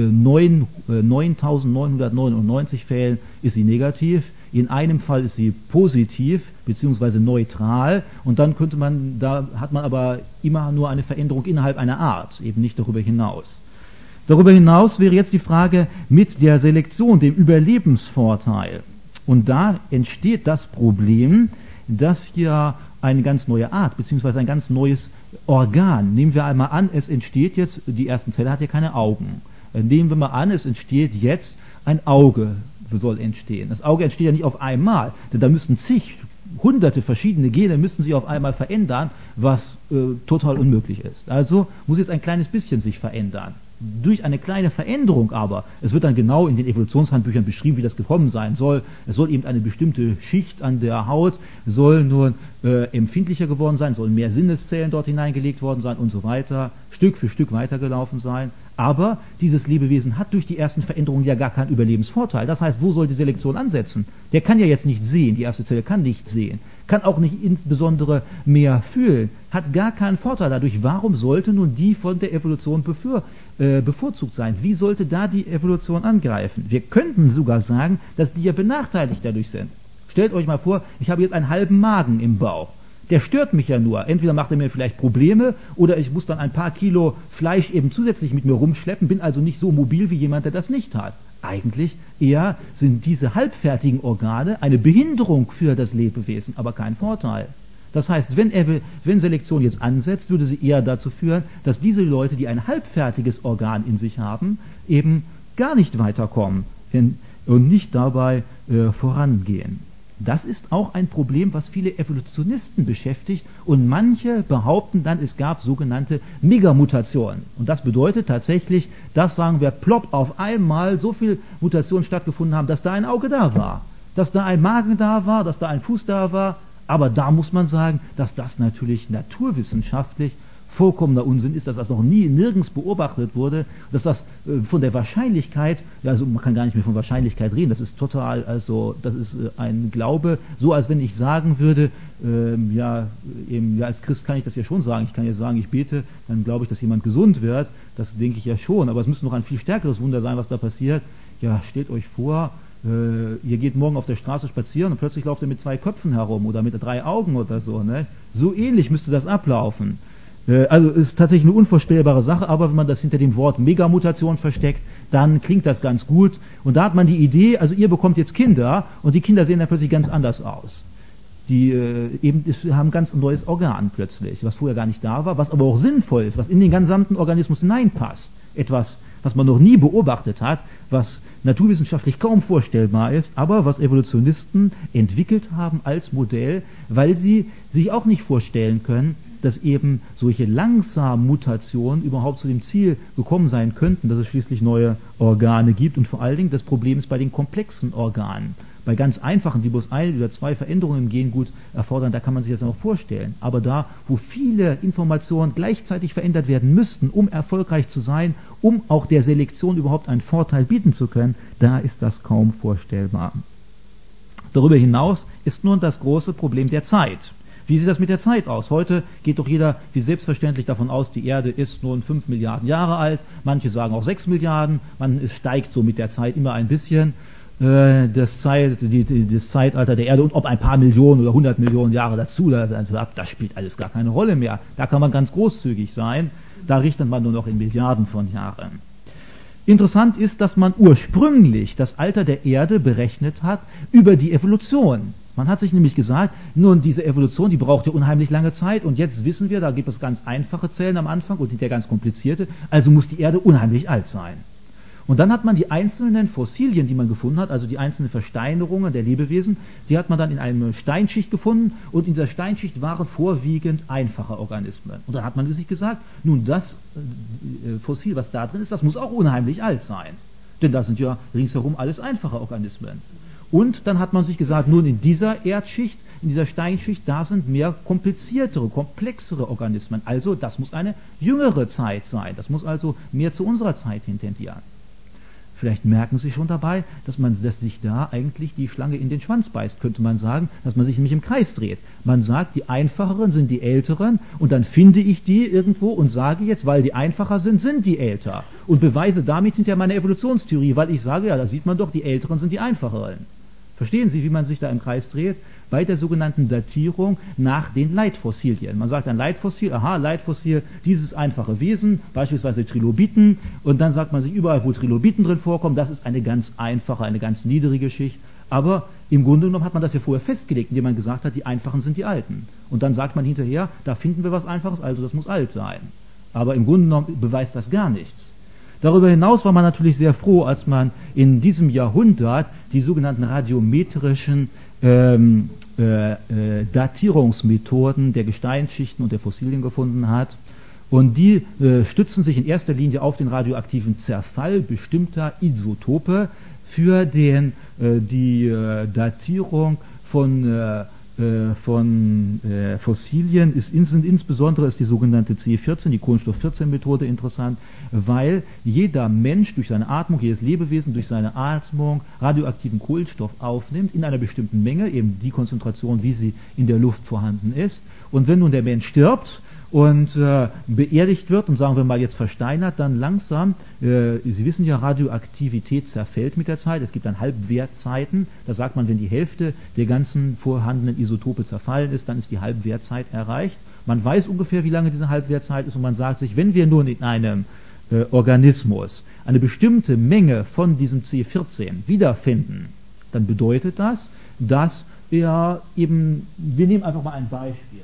neuntausendneunhundertneunundneunzig Fällen ist sie negativ, in einem Fall ist sie positiv bzw. neutral, und dann könnte man, da hat man aber immer nur eine Veränderung innerhalb einer Art, eben nicht darüber hinaus. Darüber hinaus wäre jetzt die Frage mit der Selektion, dem Überlebensvorteil. Und da entsteht das Problem, dass hier eine ganz neue Art, beziehungsweise ein ganz neues Organ. Nehmen wir einmal an, es entsteht jetzt, die ersten Zelle hat ja keine Augen. Nehmen wir mal an, es entsteht jetzt ein Auge, soll entstehen. Das Auge entsteht ja nicht auf einmal, denn da müssen zig, hunderte verschiedene Gene müssen sich auf einmal verändern, was äh, total unmöglich ist. Also muss jetzt ein kleines bisschen sich verändern. Durch eine kleine Veränderung aber, es wird dann genau in den Evolutionshandbüchern beschrieben, wie das gekommen sein soll. Es soll eben eine bestimmte Schicht an der Haut, soll nur äh, empfindlicher geworden sein, sollen mehr Sinneszellen dort hineingelegt worden sein und so weiter, Stück für Stück weitergelaufen sein. Aber dieses Lebewesen hat durch die ersten Veränderungen ja gar keinen Überlebensvorteil. Das heißt, wo soll die Selektion ansetzen? Der kann ja jetzt nicht sehen, die erste Zelle kann nicht sehen, kann auch nicht insbesondere mehr fühlen, hat gar keinen Vorteil dadurch. Warum sollte nun die von der Evolution befür, äh, bevorzugt sein? Wie sollte da die Evolution angreifen? Wir könnten sogar sagen, dass die ja benachteiligt dadurch sind. Stellt euch mal vor, ich habe jetzt einen halben Magen im Bauch. Der stört mich ja nur. Entweder macht er mir vielleicht Probleme oder ich muss dann ein paar Kilo Fleisch eben zusätzlich mit mir rumschleppen, bin also nicht so mobil wie jemand, der das nicht hat. Eigentlich eher sind diese halbfertigen Organe eine Behinderung für das Lebewesen, aber kein Vorteil. Das heißt, wenn, er, wenn Selektion jetzt ansetzt, würde sie eher dazu führen, dass diese Leute, die ein halbfertiges Organ in sich haben, eben gar nicht weiterkommen und nicht dabei äh, vorangehen. Das ist auch ein Problem, was viele Evolutionisten beschäftigt, und manche behaupten dann, es gab sogenannte Megamutationen. Und das bedeutet tatsächlich, dass, sagen wir, plopp, auf einmal so viele Mutationen stattgefunden haben, dass da ein Auge da war, dass da ein Magen da war, dass da ein Fuß da war. Aber da muss man sagen, dass das natürlich naturwissenschaftlich vollkommener Unsinn ist, dass das noch nie nirgends beobachtet wurde, dass das äh, von der Wahrscheinlichkeit, ja, also man kann gar nicht mehr von Wahrscheinlichkeit reden, das ist total, also das ist äh, ein Glaube, so als wenn ich sagen würde, äh, ja, eben, ja, als Christ kann ich das ja schon sagen, ich kann ja sagen, ich bete, dann glaube ich, dass jemand gesund wird, das denke ich ja schon, aber es müsste noch ein viel stärkeres Wunder sein, was da passiert. Ja, stellt euch vor, äh, ihr geht morgen auf der Straße spazieren und plötzlich lauft ihr mit zwei Köpfen herum oder mit drei Augen oder so. Ne? So ähnlich müsste das ablaufen. Äh, also ist tatsächlich eine unvorstellbare Sache, aber wenn man das hinter dem Wort Megamutation versteckt, dann klingt das ganz gut. Und da hat man die Idee, also ihr bekommt jetzt Kinder und die Kinder sehen dann plötzlich ganz anders aus. Die äh, eben ist, haben ein ganz neues Organ plötzlich, was vorher gar nicht da war, was aber auch sinnvoll ist, was in den gesamten Organismus hineinpasst. Etwas, was man noch nie beobachtet hat, was naturwissenschaftlich kaum vorstellbar ist, aber was Evolutionisten entwickelt haben als Modell, weil sie sich auch nicht vorstellen können, dass eben solche langsamen Mutationen überhaupt zu dem Ziel gekommen sein könnten, dass es schließlich neue Organe gibt. Und vor allen Dingen das Problem ist bei den komplexen Organen. Bei ganz einfachen, die bloß ein oder zwei Veränderungen im Gengut erfordern, da kann man sich das noch vorstellen. Aber da, wo viele Informationen gleichzeitig verändert werden müssten, um erfolgreich zu sein, um auch der Selektion überhaupt einen Vorteil bieten zu können, da ist das kaum vorstellbar. Darüber hinaus ist nun das große Problem der Zeit. Wie sieht das mit der Zeit aus? Heute geht doch jeder wie selbstverständlich davon aus, die Erde ist nun fünf Milliarden Jahre alt, manche sagen auch sechs Milliarden, man steigt so mit der Zeit immer ein bisschen. Das, Zeit, die, die, das Zeitalter der Erde und ob ein paar Millionen oder hundert Millionen Jahre dazu, das, das spielt alles gar keine Rolle mehr. Da kann man ganz großzügig sein, da richtet man nur noch in Milliarden von Jahren. Interessant ist, dass man ursprünglich das Alter der Erde berechnet hat über die Evolution. Man hat sich nämlich gesagt, nun diese Evolution, die braucht ja unheimlich lange Zeit und jetzt wissen wir, da gibt es ganz einfache Zellen am Anfang und hinterher ganz komplizierte, also muss die Erde unheimlich alt sein. Und dann hat man die einzelnen Fossilien, die man gefunden hat, also die einzelnen Versteinerungen der Lebewesen, die hat man dann in einer Steinschicht gefunden und in dieser Steinschicht waren vorwiegend einfache Organismen. Und dann hat man sich gesagt, nun das äh, Fossil, was da drin ist, das muss auch unheimlich alt sein. Denn da sind ja ringsherum alles einfache Organismen. Und dann hat man sich gesagt, nun in dieser Erdschicht, in dieser Steinschicht, da sind mehr kompliziertere, komplexere Organismen. Also das muss eine jüngere Zeit sein. Das muss also mehr zu unserer Zeit hintendieren. Vielleicht merken Sie schon dabei, dass man dass sich da eigentlich die Schlange in den Schwanz beißt, könnte man sagen, dass man sich nämlich im Kreis dreht. Man sagt, die einfacheren sind die älteren und dann finde ich die irgendwo und sage jetzt, weil die einfacher sind, sind die älter. Und beweise damit hinterher meine Evolutionstheorie, weil ich sage, ja, da sieht man doch, die älteren sind die einfacheren. Verstehen Sie, wie man sich da im Kreis dreht? Bei der sogenannten Datierung nach den Leitfossilien. Man sagt ein Leitfossil, aha, Leitfossil, dieses einfache Wesen, beispielsweise Trilobiten, und dann sagt man sich überall, wo Trilobiten drin vorkommen, das ist eine ganz einfache, eine ganz niedrige Schicht. Aber im Grunde genommen hat man das ja vorher festgelegt, indem man gesagt hat, die Einfachen sind die Alten. Und dann sagt man hinterher, da finden wir was Einfaches, also das muss alt sein. Aber im Grunde genommen beweist das gar nichts. Darüber hinaus war man natürlich sehr froh, als man in diesem Jahrhundert die sogenannten radiometrischen ähm, äh, äh, Datierungsmethoden der Gesteinsschichten und der Fossilien gefunden hat. Und die äh, stützen sich in erster Linie auf den radioaktiven Zerfall bestimmter Isotope für den, äh, die äh, Datierung von äh, von äh, Fossilien ist, sind insbesondere ist die sogenannte C vierzehn, die Kohlenstoff vierzehn Methode interessant, weil jeder Mensch durch seine Atmung, jedes Lebewesen durch seine Atmung radioaktiven Kohlenstoff aufnimmt in einer bestimmten Menge, eben die Konzentration, wie sie in der Luft vorhanden ist. Und wenn nun der Mensch stirbt und äh, beerdigt wird und sagen wir mal jetzt versteinert, dann langsam, äh, Sie wissen ja, Radioaktivität zerfällt mit der Zeit, es gibt dann Halbwertzeiten, da sagt man, wenn die Hälfte der ganzen vorhandenen Isotope zerfallen ist, dann ist die Halbwertzeit erreicht. Man weiß ungefähr, wie lange diese Halbwertzeit ist und man sagt sich, wenn wir nun in einem äh, Organismus eine bestimmte Menge von diesem C vierzehn wiederfinden, dann bedeutet das, dass er eben, wir nehmen einfach mal ein Beispiel.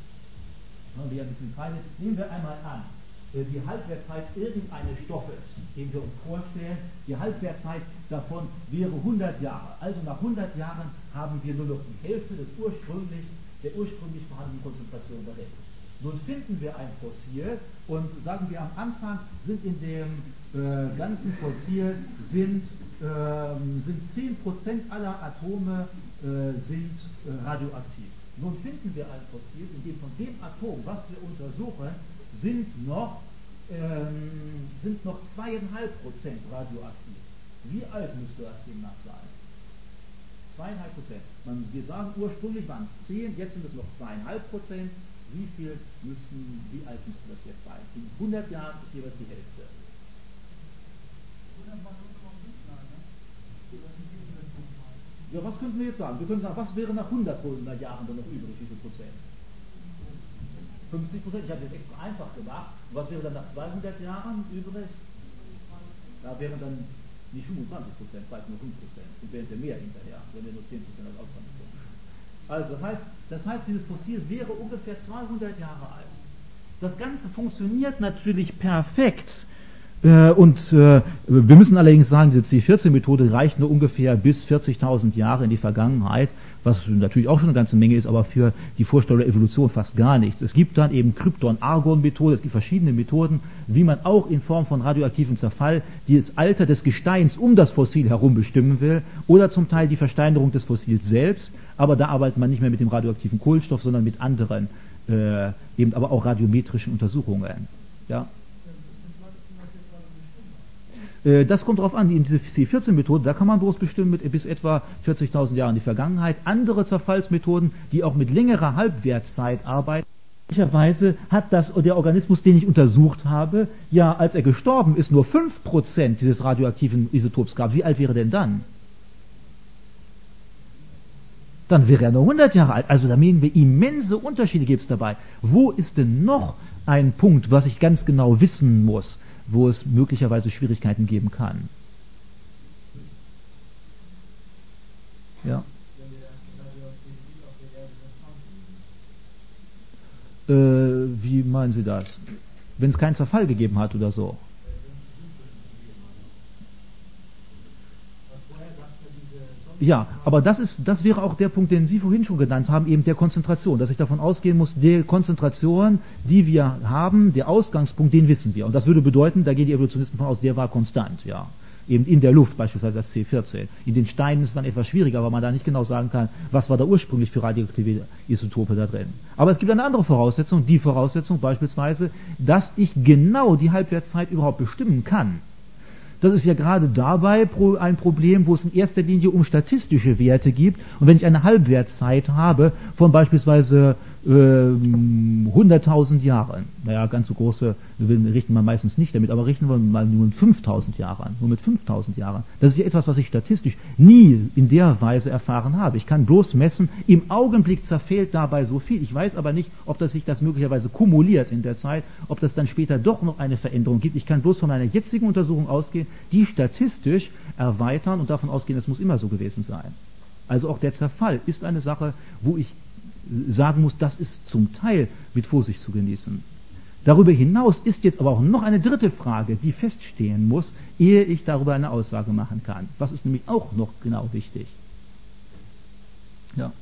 Wir ein bisschen Kreise. Nehmen wir einmal an, die Halbwertzeit irgendeines Stoffes, den wir uns vorstellen, die Halbwertzeit davon wäre hundert Jahre. Also nach hundert Jahren haben wir nur noch die Hälfte des ursprünglich, der ursprünglich vorhandenen Konzentration berechnet. Nun finden wir ein Fossil und sagen wir am Anfang sind in dem äh, ganzen Fossil sind, äh, sind zehn Prozent aller Atome äh, sind äh, radioaktiv. Nun finden wir ein Fossil, in dem von dem Atom, was wir untersuchen, sind noch, ähm, sind noch zweieinhalb Prozent radioaktiv. Wie alt müsste das demnach sein? Zweieinhalb Prozent. Wir sagen, ursprünglich waren es zehn, jetzt sind es noch zweieinhalb Prozent. Wie viel müssten, wie alt müsste das jetzt sein? In hundert Jahren ist jeweils die Hälfte. Ja, was könnten wir jetzt sagen? Wir können sagen, was wäre nach hundert Jahren dann noch übrig, wie viel Prozent? fünfzig Prozent, ich habe das extra einfach gemacht. Was wäre dann nach zweihundert Jahren übrig? Da wären dann nicht fünfundzwanzig Prozent, vielleicht nur fünf Prozent. Dann wären es ja mehr hinterher, wenn wir nur zehn Prozent als Ausgangspunkt. Also das heißt, das heißt, dieses Fossil wäre ungefähr zweihundert Jahre alt. Das Ganze funktioniert natürlich perfekt. Äh, und äh, wir müssen allerdings sagen, diese C vierzehn Methode reicht nur ungefähr bis vierzigtausend Jahre in die Vergangenheit, was natürlich auch schon eine ganze Menge ist, aber für die Vorstellung der Evolution fast gar nichts. Es gibt dann eben Krypton-Argon-Methode, es gibt verschiedene Methoden, wie man auch in Form von radioaktivem Zerfall das Alter des Gesteins um das Fossil herum bestimmen will oder zum Teil die Versteinerung des Fossils selbst, aber da arbeitet man nicht mehr mit dem radioaktiven Kohlenstoff, sondern mit anderen, äh, eben aber auch radiometrischen Untersuchungen. Ja. Das kommt darauf an, in diese C vierzehn Methode, da kann man bloß bestimmen mit bis etwa vierzigtausend Jahren in die Vergangenheit. Andere Zerfallsmethoden, die auch mit längerer Halbwertszeit arbeiten, möglicherweise hat das der Organismus, den ich untersucht habe, ja, als er gestorben ist, nur fünf Prozent dieses radioaktiven Isotops gehabt. Wie alt wäre denn dann? Dann wäre er nur hundert Jahre alt. Also da merken wir, immense Unterschiede gibt es dabei. Wo ist denn noch ein Punkt, was ich ganz genau wissen muss, wo es möglicherweise Schwierigkeiten geben kann? Ja. Äh, wie meinen Sie das? Wenn es keinen Zerfall gegeben hat oder so? Ja, aber das ist, das wäre auch der Punkt, den Sie vorhin schon genannt haben, eben der Konzentration, dass ich davon ausgehen muss, die Konzentration, die wir haben, der Ausgangspunkt, den wissen wir. Und das würde bedeuten, da gehen die Evolutionisten von aus, der war konstant, ja. Eben in der Luft, beispielsweise das C vierzehn. In den Steinen ist es dann etwas schwieriger, weil man da nicht genau sagen kann, was war da ursprünglich für radioaktive Isotope da drin. Aber es gibt eine andere Voraussetzung, die Voraussetzung beispielsweise, dass ich genau die Halbwertszeit überhaupt bestimmen kann. Das ist ja gerade dabei ein Problem, wo es in erster Linie um statistische Werte geht. Und wenn ich eine Halbwertszeit habe von beispielsweise äh, hunderttausend Jahren, naja, ganz so große richten wir meistens nicht damit, aber richten wir mal nur mit fünftausend Jahre an, nur mit fünftausend Jahren. Das ist ja etwas, was ich statistisch nie in der Weise erfahren habe. Ich kann bloß messen, im Augenblick zerfehlt dabei so viel. Ich weiß aber nicht, ob das sich das möglicherweise kumuliert in der Zeit, ob das dann später doch noch eine Veränderung gibt. Ich kann bloß von meiner jetzigen Untersuchung ausgehen, die statistisch erweitern und davon ausgehen, es muss immer so gewesen sein. Also auch der Zerfall ist eine Sache, wo ich sagen muss, das ist zum Teil mit Vorsicht zu genießen. Darüber hinaus ist jetzt aber auch noch eine dritte Frage, die feststehen muss, ehe ich darüber eine Aussage machen kann. Was ist nämlich auch noch genau wichtig? Ja.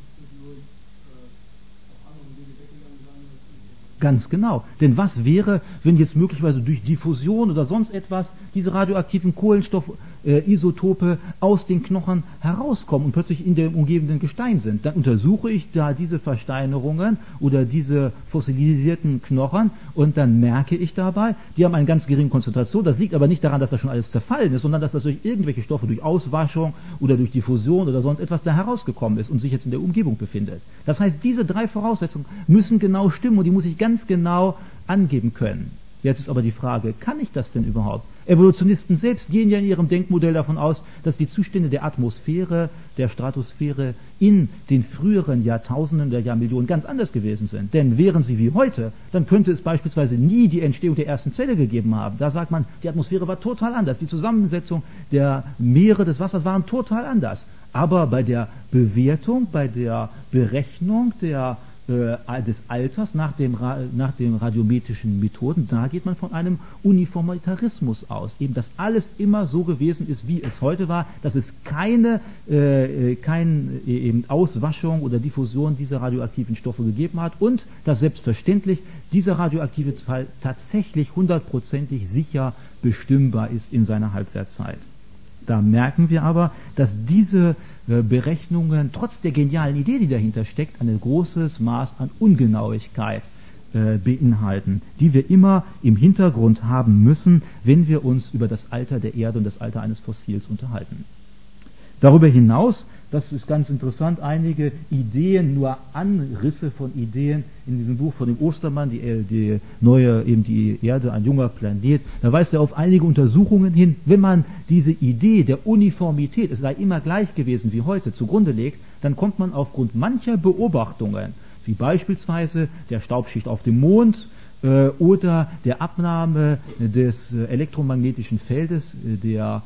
Ganz genau. Denn was wäre, wenn jetzt möglicherweise durch Diffusion oder sonst etwas diese radioaktiven Kohlenstoffisotope äh, aus den Knochen herauskommen und plötzlich in dem umgebenden Gestein sind? Dann untersuche ich da diese Versteinerungen oder diese fossilisierten Knochen und dann merke ich dabei, die haben eine ganz geringe Konzentration. Das liegt aber nicht daran, dass das schon alles zerfallen ist, sondern dass das durch irgendwelche Stoffe, durch Auswaschung oder durch Diffusion oder sonst etwas da herausgekommen ist und sich jetzt in der Umgebung befindet. Das heißt, diese drei Voraussetzungen müssen genau stimmen und die muss ich ganz genau angeben können. Jetzt ist aber die Frage, kann ich das denn überhaupt? Evolutionisten selbst gehen ja in ihrem Denkmodell davon aus, dass die Zustände der Atmosphäre, der Stratosphäre in den früheren Jahrtausenden oder Jahrmillionen ganz anders gewesen sind. Denn wären sie wie heute, dann könnte es beispielsweise nie die Entstehung der ersten Zelle gegeben haben. Da sagt man, die Atmosphäre war total anders. Die Zusammensetzung der Meere, des Wassers waren total anders. Aber bei der Bewertung, bei der Berechnung der des Alters nach dem, nach den radiometrischen Methoden, da geht man von einem Uniformitarismus aus. Eben, dass alles immer so gewesen ist, wie es heute war, dass es keine, äh, keine eben Auswaschung oder Diffusion dieser radioaktiven Stoffe gegeben hat und dass selbstverständlich dieser radioaktive Fall tatsächlich hundertprozentig sicher bestimmbar ist in seiner Halbwertszeit. Da merken wir aber, dass diese äh, Berechnungen trotz der genialen Idee, die dahinter steckt, ein großes Maß an Ungenauigkeit äh, beinhalten, die wir immer im Hintergrund haben müssen, wenn wir uns über das Alter der Erde und das Alter eines Fossils unterhalten. Darüber hinaus das ist ganz interessant, einige Ideen, nur Anrisse von Ideen in diesem Buch von dem Ostermann, die, die neue, eben die Erde, ein junger Planet. Da weist er auf einige Untersuchungen hin. Wenn man diese Idee der Uniformität, es sei immer gleich gewesen wie heute, zugrunde legt, dann kommt man aufgrund mancher Beobachtungen, wie beispielsweise der Staubschicht auf dem Mond, äh, oder der Abnahme des äh, elektromagnetischen Feldes, äh, der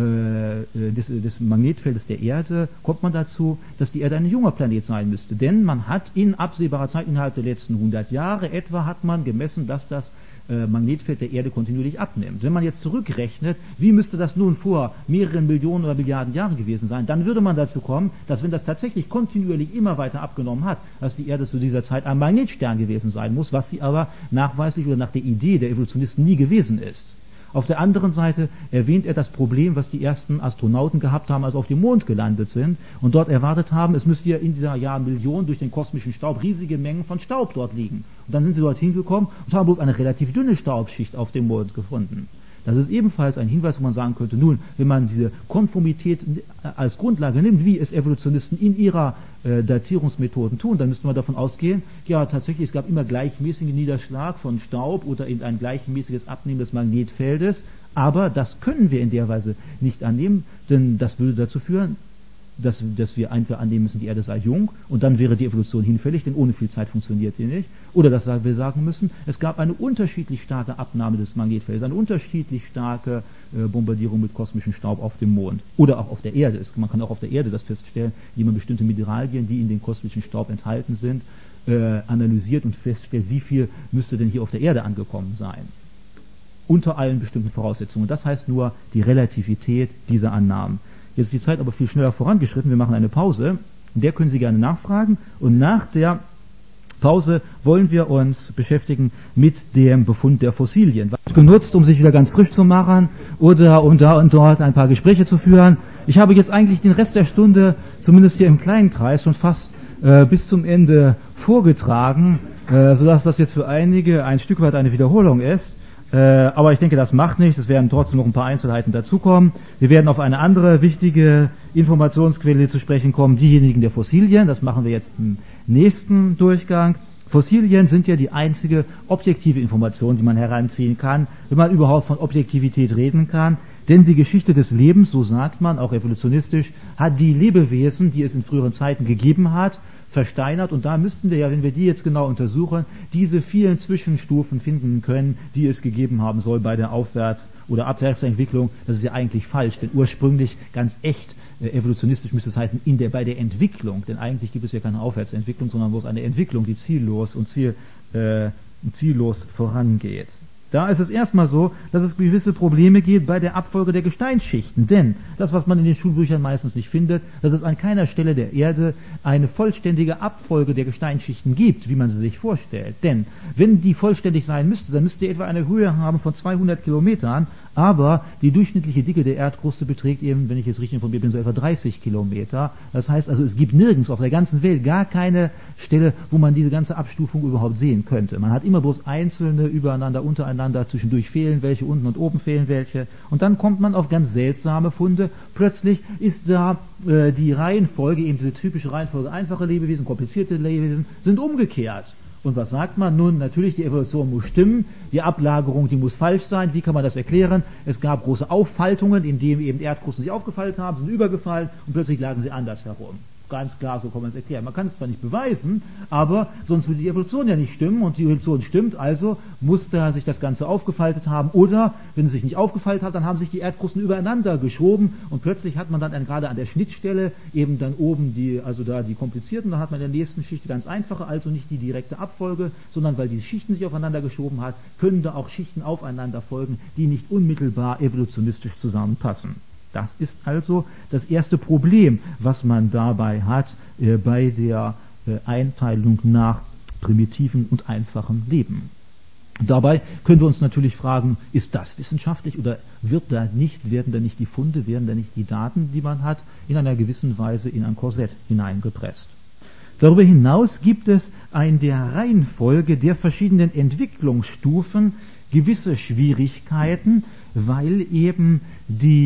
Des, des Magnetfeldes der Erde, kommt man dazu, dass die Erde ein junger Planet sein müsste. Denn man hat in absehbarer Zeit, innerhalb der letzten hundert Jahre etwa, hat man gemessen, dass das äh, Magnetfeld der Erde kontinuierlich abnimmt. Wenn man jetzt zurückrechnet, wie müsste das nun vor mehreren Millionen oder Milliarden Jahren gewesen sein, dann würde man dazu kommen, dass wenn das tatsächlich kontinuierlich immer weiter abgenommen hat, dass die Erde zu dieser Zeit ein Magnetstern gewesen sein muss, was sie aber nachweislich oder nach der Idee der Evolutionisten nie gewesen ist. Auf der anderen Seite erwähnt er das Problem, was die ersten Astronauten gehabt haben, als sie auf dem Mond gelandet sind und dort erwartet haben, es müsste ja in dieser Jahrmillion durch den kosmischen Staub riesige Mengen von Staub dort liegen. Und dann sind sie dorthin gekommen und haben bloß eine relativ dünne Staubschicht auf dem Mond gefunden. Das ist ebenfalls ein Hinweis, wo man sagen könnte, nun, wenn man diese Konformität als Grundlage nimmt, wie es Evolutionisten in ihrer äh, Datierungsmethoden tun, dann müsste man davon ausgehen, ja tatsächlich, es gab immer gleichmäßigen Niederschlag von Staub oder eben ein gleichmäßiges Abnehmen des Magnetfeldes, aber das können wir in der Weise nicht annehmen, denn das würde dazu führen, dass, dass wir einfach annehmen müssen, die Erde sei jung und dann wäre die Evolution hinfällig, denn ohne viel Zeit funktioniert sie nicht. Oder dass wir sagen müssen, es gab eine unterschiedlich starke Abnahme des Magnetfeldes, eine unterschiedlich starke äh, Bombardierung mit kosmischem Staub auf dem Mond oder auch auf der Erde. Es, man kann auch auf der Erde das feststellen, indem man bestimmte Mineralien, die in dem kosmischen Staub enthalten sind, äh, analysiert und feststellt, wie viel müsste denn hier auf der Erde angekommen sein. Unter allen bestimmten Voraussetzungen. Das heißt nur die Relativität dieser Annahmen. Jetzt ist die Zeit aber viel schneller vorangeschritten. Wir machen eine Pause. In der können Sie gerne nachfragen. Und nach der Pause wollen wir uns beschäftigen mit dem Befund der Fossilien. Was genutzt, um sich wieder ganz frisch zu machen oder um da und dort ein paar Gespräche zu führen. Ich habe jetzt eigentlich den Rest der Stunde, zumindest hier im kleinen Kreis, schon fast äh, bis zum Ende vorgetragen, äh, sodass das jetzt für einige ein Stück weit eine Wiederholung ist. Äh, aber ich denke, das macht nichts. Es werden trotzdem noch ein paar Einzelheiten dazukommen. Wir werden auf eine andere wichtige Informationsquelle zu sprechen kommen, diejenigen der Fossilien. Das machen wir jetzt im nächsten Durchgang. Fossilien sind ja die einzige objektive Information, die man heranziehen kann, wenn man überhaupt von Objektivität reden kann. Denn die Geschichte des Lebens, so sagt man, auch evolutionistisch, hat die Lebewesen, die es in früheren Zeiten gegeben hat, versteinert, und da müssten wir ja, wenn wir die jetzt genau untersuchen, diese vielen Zwischenstufen finden können, die es gegeben haben soll bei der Aufwärts- oder Abwärtsentwicklung. Das ist ja eigentlich falsch, denn ursprünglich ganz echt äh, evolutionistisch müsste es heißen, in der, bei der Entwicklung, denn eigentlich gibt es ja keine Aufwärtsentwicklung, sondern bloß eine Entwicklung, die ziellos und ziel, äh, ziellos vorangeht. Da ist es erstmal so, dass es gewisse Probleme gibt bei der Abfolge der Gesteinsschichten. Denn das, was man in den Schulbüchern meistens nicht findet, dass es an keiner Stelle der Erde eine vollständige Abfolge der Gesteinsschichten gibt, wie man sie sich vorstellt. Denn wenn die vollständig sein müsste, dann müsste etwa eine Höhe haben von zweihundert Kilometern, aber die durchschnittliche Dicke der Erdkruste beträgt eben, wenn ich jetzt richtig informiert bin, so etwa dreißig Kilometer. Das heißt also, es gibt nirgends auf der ganzen Welt gar keine Stelle, wo man diese ganze Abstufung überhaupt sehen könnte. Man hat immer bloß einzelne übereinander, untereinander, zwischendurch fehlen welche, unten und oben fehlen welche. Und dann kommt man auf ganz seltsame Funde. Plötzlich ist da äh, die Reihenfolge, eben diese typische Reihenfolge, einfache Lebewesen, komplizierte Lebewesen, sind umgekehrt. Und was sagt man? Nun, natürlich, die Evolution muss stimmen, die Ablagerung, die muss falsch sein. Wie kann man das erklären? Es gab große Auffaltungen, in denen eben Erdkrusten sich aufgefaltet haben, sind übergefallen und plötzlich lagen sie anders herum. Ganz klar, so kann man es erklären. Man kann es zwar nicht beweisen, aber sonst würde die Evolution ja nicht stimmen, und die Evolution stimmt, also muss da sich das Ganze aufgefaltet haben, oder wenn es sich nicht aufgefaltet hat, dann haben sich die Erdkrusten übereinander geschoben und plötzlich hat man dann ein, gerade an der Schnittstelle eben dann oben die, also da die komplizierten, dann hat man in der nächsten Schicht die ganz einfache, also nicht die direkte Abfolge, sondern weil die Schichten sich aufeinander geschoben hat, können da auch Schichten aufeinander folgen, die nicht unmittelbar evolutionistisch zusammenpassen. Das ist also das erste Problem, was man dabei hat äh, bei der äh, Einteilung nach primitiven und einfachen Leben. Dabei können wir uns natürlich fragen, ist das wissenschaftlich oder wird da nicht, werden da nicht die Funde, werden da nicht die Daten, die man hat, in einer gewissen Weise in ein Korsett hineingepresst. Darüber hinaus gibt es in der Reihenfolge der verschiedenen Entwicklungsstufen gewisse Schwierigkeiten, weil eben die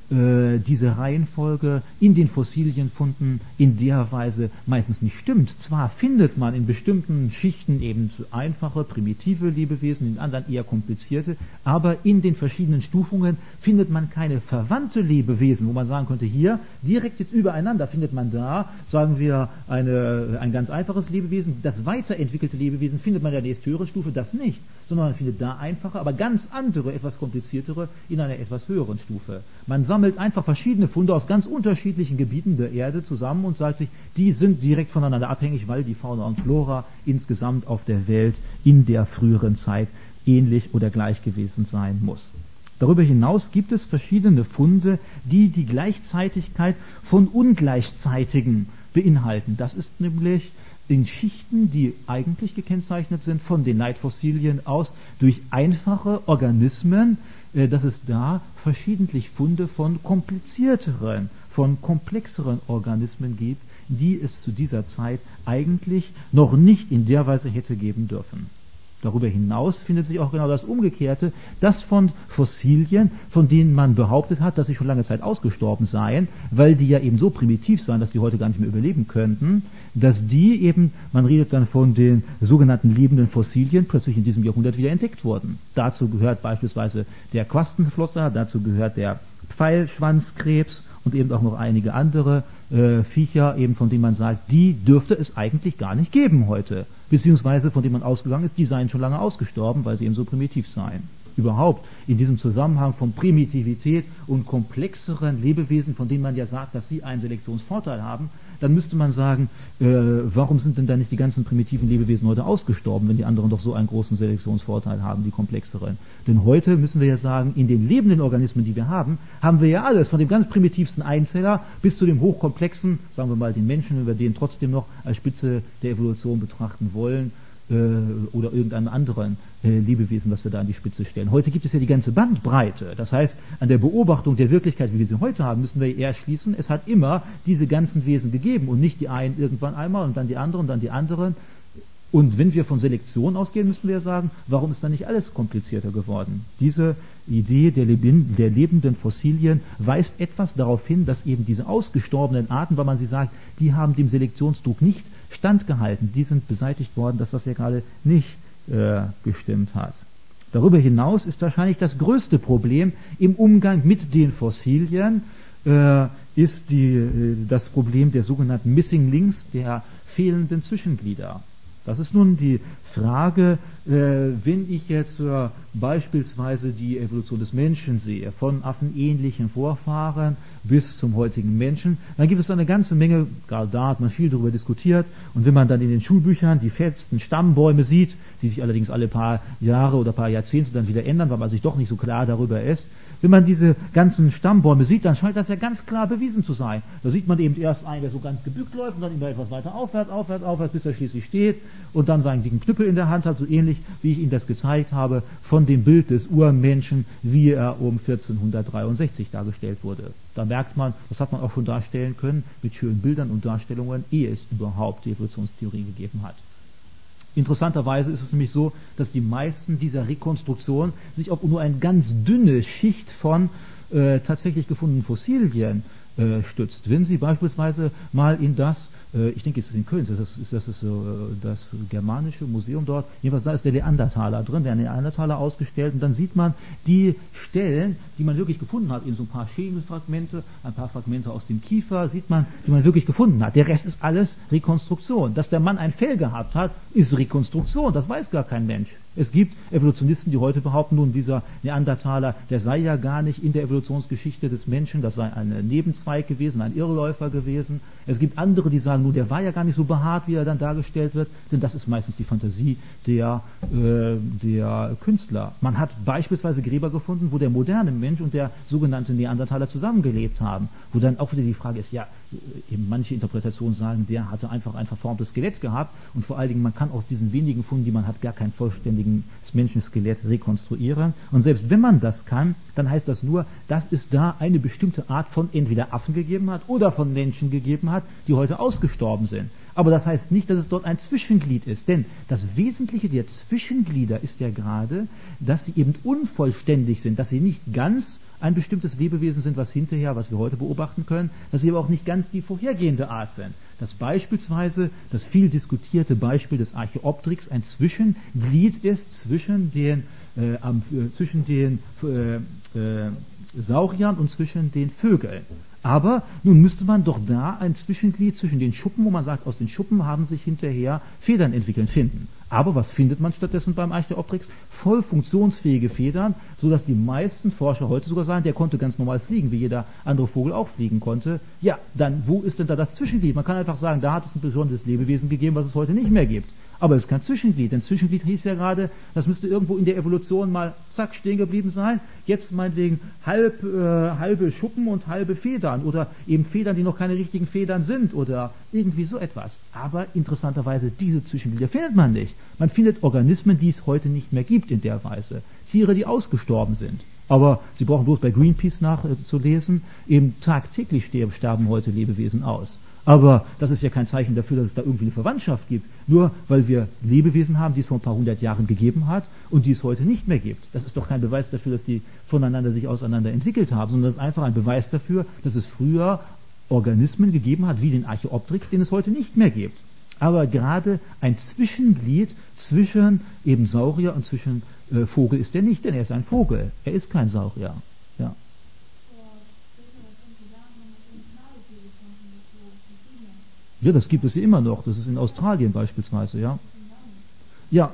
äh, diese Reihenfolge in den Fossilienfunden in der Weise meistens nicht stimmt. Zwar findet man in bestimmten Schichten eben einfache, primitive Lebewesen, in anderen eher komplizierte, aber in den verschiedenen Stufungen findet man keine verwandte Lebewesen, wo man sagen könnte, hier direkt jetzt übereinander findet man da, sagen wir, eine, ein ganz einfaches Lebewesen. Das weiterentwickelte Lebewesen findet man in der nächsthöheren Stufe, das nicht, sondern man findet da einfache, aber ganz andere, etwas kompliziertere in einer etwas höheren Stufe. Man sammelt einfach verschiedene Funde aus ganz unterschiedlichen Gebieten der Erde zusammen und sagt sich, die sind direkt voneinander abhängig, weil die Fauna und Flora insgesamt auf der Welt in der früheren Zeit ähnlich oder gleich gewesen sein muss. Darüber hinaus gibt es verschiedene Funde, die die Gleichzeitigkeit von Ungleichzeitigen beinhalten. Das ist nämlich in Schichten, die eigentlich gekennzeichnet sind von den Leitfossilien aus durch einfache Organismen, äh, dass es da verschiedentlich Funde von komplizierteren, von komplexeren Organismen gibt, die es zu dieser Zeit eigentlich noch nicht in der Weise hätte geben dürfen. Darüber hinaus findet sich auch genau das Umgekehrte, dass von Fossilien, von denen man behauptet hat, dass sie schon lange Zeit ausgestorben seien, weil die ja eben so primitiv seien, dass die heute gar nicht mehr überleben könnten, dass die eben, man redet dann von den sogenannten lebenden Fossilien, plötzlich in diesem Jahrhundert wieder entdeckt wurden. Dazu gehört beispielsweise der Quastenflosser, dazu gehört der Pfeilschwanzkrebs und eben auch noch einige andere äh, Viecher, eben von denen man sagt, die dürfte es eigentlich gar nicht geben heute, beziehungsweise von denen man ausgegangen ist, die seien schon lange ausgestorben, weil sie eben so primitiv seien. Überhaupt in diesem Zusammenhang von Primitivität und komplexeren Lebewesen, von denen man ja sagt, dass sie einen Selektionsvorteil haben, dann müsste man sagen, äh, warum sind denn da nicht die ganzen primitiven Lebewesen heute ausgestorben, wenn die anderen doch so einen großen Selektionsvorteil haben, die komplexeren. Denn heute müssen wir ja sagen, in den lebenden Organismen, die wir haben, haben wir ja alles, von dem ganz primitivsten Einzeller bis zu dem hochkomplexen, sagen wir mal den Menschen, wenn wir den trotzdem noch als Spitze der Evolution betrachten wollen, oder irgendeinem anderen äh, Lebewesen, was wir da an die Spitze stellen. Heute gibt es ja die ganze Bandbreite. Das heißt, an der Beobachtung der Wirklichkeit, wie wir sie heute haben, müssen wir eher schließen, es hat immer diese ganzen Wesen gegeben und nicht die einen irgendwann einmal und dann die anderen und dann die anderen. Und wenn wir von Selektion ausgehen, müssen wir ja sagen, warum ist dann nicht alles komplizierter geworden? Diese Idee der, Leben, der lebenden Fossilien weist etwas darauf hin, dass eben diese ausgestorbenen Arten, weil man sie sagt, die haben dem Selektionsdruck nicht standgehalten, die sind beseitigt worden, dass das ja gerade nicht äh, gestimmt hat. Darüber hinaus ist wahrscheinlich das größte Problem im Umgang mit den Fossilien, äh, ist die, äh, das Problem der sogenannten Missing Links, der fehlenden Zwischenglieder. Das ist nun die Frage, äh, wenn ich jetzt äh, beispielsweise die Evolution des Menschen sehe, von affenähnlichen Vorfahren bis zum heutigen Menschen, dann gibt es eine ganze Menge, gerade da hat man viel darüber diskutiert, und wenn man dann in den Schulbüchern die festen Stammbäume sieht, die sich allerdings alle paar Jahre oder paar Jahrzehnte dann wieder ändern, weil man sich doch nicht so klar darüber ist, wenn man diese ganzen Stammbäume sieht, dann scheint das ja ganz klar bewiesen zu sein. Da sieht man eben erst einen, der so ganz gebückt läuft und dann immer etwas weiter aufwärts, aufwärts, aufwärts, bis er schließlich steht und dann seinen dicken Knüppel in der Hand hat, so ähnlich wie ich Ihnen das gezeigt habe von dem Bild des Urmenschen, wie er um vierzehnhundertdreiundsechzig dargestellt wurde. Da merkt man, das hat man auch schon darstellen können mit schönen Bildern und Darstellungen, ehe es überhaupt die Evolutionstheorie gegeben hat. Interessanterweise ist es nämlich so, dass die meisten dieser Rekonstruktionen sich auf nur eine ganz dünne Schicht von äh, tatsächlich gefundenen Fossilien äh, stützt. Wenn Sie beispielsweise mal in das, äh, ich denke, es ist in Köln, das ist das, ist, äh, das germanische Museum dort, jedenfalls da ist der Neandertaler drin, der Neandertaler ausgestellt, und dann sieht man die Stellen, die man wirklich gefunden hat, in so ein paar Schemelfragmente, ein paar Fragmente aus dem Kiefer, sieht man, die man wirklich gefunden hat. Der Rest ist alles Rekonstruktion. Dass der Mann ein Fell gehabt hat, ist Rekonstruktion, das weiß gar kein Mensch. Es gibt Evolutionisten, die heute behaupten, nun dieser Neandertaler, der sei ja gar nicht in der Evolutionsgeschichte des Menschen, das sei ein Nebenzweig gewesen, ein Irrläufer gewesen. Es gibt andere, die sagen, nun der war ja gar nicht so behaart, wie er dann dargestellt wird, denn das ist meistens die Fantasie der, äh, der Künstler. Man hat beispielsweise Gräber gefunden, wo der moderne Mensch und der sogenannte Neandertaler zusammengelebt haben, wo dann auch wieder die Frage ist, ja, eben manche Interpretationen sagen, der hatte einfach ein verformtes Skelett gehabt, und vor allen Dingen, man kann aus diesen wenigen Funden, die man hat, gar kein vollständiges Menschenskelett rekonstruieren. Und selbst wenn man das kann, dann heißt das nur, dass es da eine bestimmte Art von entweder Affen gegeben hat oder von Menschen gegeben hat, die heute ausgestorben sind. Aber das heißt nicht, dass es dort ein Zwischenglied ist, denn das Wesentliche der Zwischenglieder ist ja gerade, dass sie eben unvollständig sind, dass sie nicht ganz ein bestimmtes Lebewesen sind, was hinterher, was wir heute beobachten können, dass sie aber auch nicht ganz die vorhergehende Art sind. Dass beispielsweise das viel diskutierte Beispiel des Archaeopteryx ein Zwischenglied ist zwischen den, äh, am, äh, zwischen den äh, äh, Sauriern und zwischen den Vögeln. Aber nun müsste man doch da ein Zwischenglied zwischen den Schuppen, wo man sagt, aus den Schuppen haben sich hinterher Federn entwickelt, finden. Aber was findet man stattdessen beim Archaeopteryx? Voll funktionsfähige Federn, so dass die meisten Forscher heute sogar sagen, der konnte ganz normal fliegen, wie jeder andere Vogel auch fliegen konnte. Ja, dann wo ist denn da das Zwischenglied? Man kann einfach sagen, da hat es ein besonderes Lebewesen gegeben, was es heute nicht mehr gibt. Aber es ist kein Zwischenglied, denn Zwischenglied hieß ja gerade, das müsste irgendwo in der Evolution mal zack stehen geblieben sein. Jetzt meinetwegen halb, äh, halbe Schuppen und halbe Federn oder eben Federn, die noch keine richtigen Federn sind oder irgendwie so etwas. Aber interessanterweise diese Zwischenglieder findet man nicht. Man findet Organismen, die es heute nicht mehr gibt in der Weise. Tiere, die ausgestorben sind. Aber Sie brauchen bloß bei Greenpeace nachzulesen, äh, eben tagtäglich sterben heute Lebewesen aus. Aber das ist ja kein Zeichen dafür, dass es da irgendwie eine Verwandtschaft gibt. Nur weil wir Lebewesen haben, die es vor ein paar hundert Jahren gegeben hat und die es heute nicht mehr gibt. Das ist doch kein Beweis dafür, dass die voneinander sich auseinander entwickelt haben, sondern das ist einfach ein Beweis dafür, dass es früher Organismen gegeben hat, wie den Archaeopteryx, den es heute nicht mehr gibt. Aber gerade ein Zwischenglied zwischen eben Saurier und zwischen äh, Vogel ist er nicht, denn er ist ein Vogel. Er ist kein Saurier. Ja. Ja, das gibt es ja immer noch. Das ist in Australien beispielsweise, ja. Ja.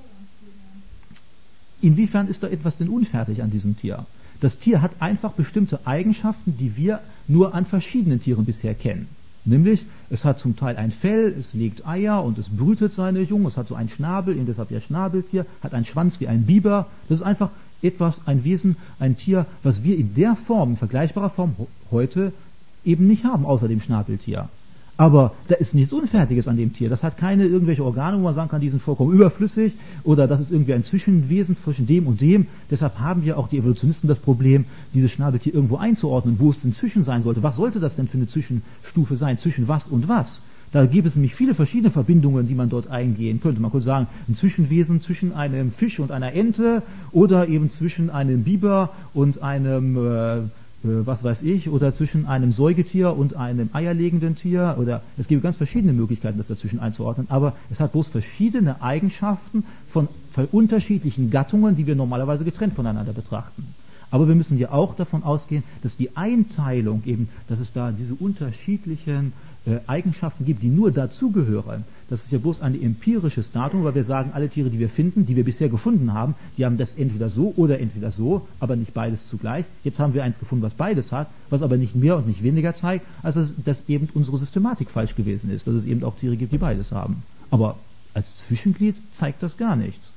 Inwiefern ist da etwas denn unfertig an diesem Tier? Das Tier hat einfach bestimmte Eigenschaften, die wir nur an verschiedenen Tieren bisher kennen. Nämlich, es hat zum Teil ein Fell, es legt Eier und es brütet seine Jungen, es hat so einen Schnabel, eben deshalb ja Schnabeltier, hat einen Schwanz wie ein Biber. Das ist einfach etwas, ein Wesen, ein Tier, was wir in der Form, in vergleichbarer Form heute eben nicht haben, außer dem Schnabeltier. Aber da ist nichts Unfertiges an dem Tier. Das hat keine irgendwelche Organe, wo man sagen kann, die sind vollkommen überflüssig oder das ist irgendwie ein Zwischenwesen zwischen dem und dem. Deshalb haben wir auch die Evolutionisten das Problem, dieses Schnabeltier irgendwo einzuordnen, wo es denn zwischen sein sollte. Was sollte das denn für eine Zwischenstufe sein? Zwischen was und was? Da gibt es nämlich viele verschiedene Verbindungen, die man dort eingehen könnte. Man könnte sagen, ein Zwischenwesen zwischen einem Fisch und einer Ente oder eben zwischen einem Biber und einem äh, was weiß ich, oder zwischen einem Säugetier und einem eierlegenden Tier, oder es gibt ganz verschiedene Möglichkeiten, das dazwischen einzuordnen, aber es hat bloß verschiedene Eigenschaften von, von unterschiedlichen Gattungen, die wir normalerweise getrennt voneinander betrachten. Aber wir müssen ja auch davon ausgehen, dass die Einteilung eben, dass es da diese unterschiedlichen äh, Eigenschaften gibt, die nur dazugehören. Das ist ja bloß ein empirisches Datum, weil wir sagen, alle Tiere, die wir finden, die wir bisher gefunden haben, die haben das entweder so oder entweder so, aber nicht beides zugleich. Jetzt haben wir eins gefunden, was beides hat, was aber nicht mehr und nicht weniger zeigt, als dass, dass eben unsere Systematik falsch gewesen ist, dass es eben auch Tiere gibt, die beides haben. Aber als Zwischenglied zeigt das gar nichts.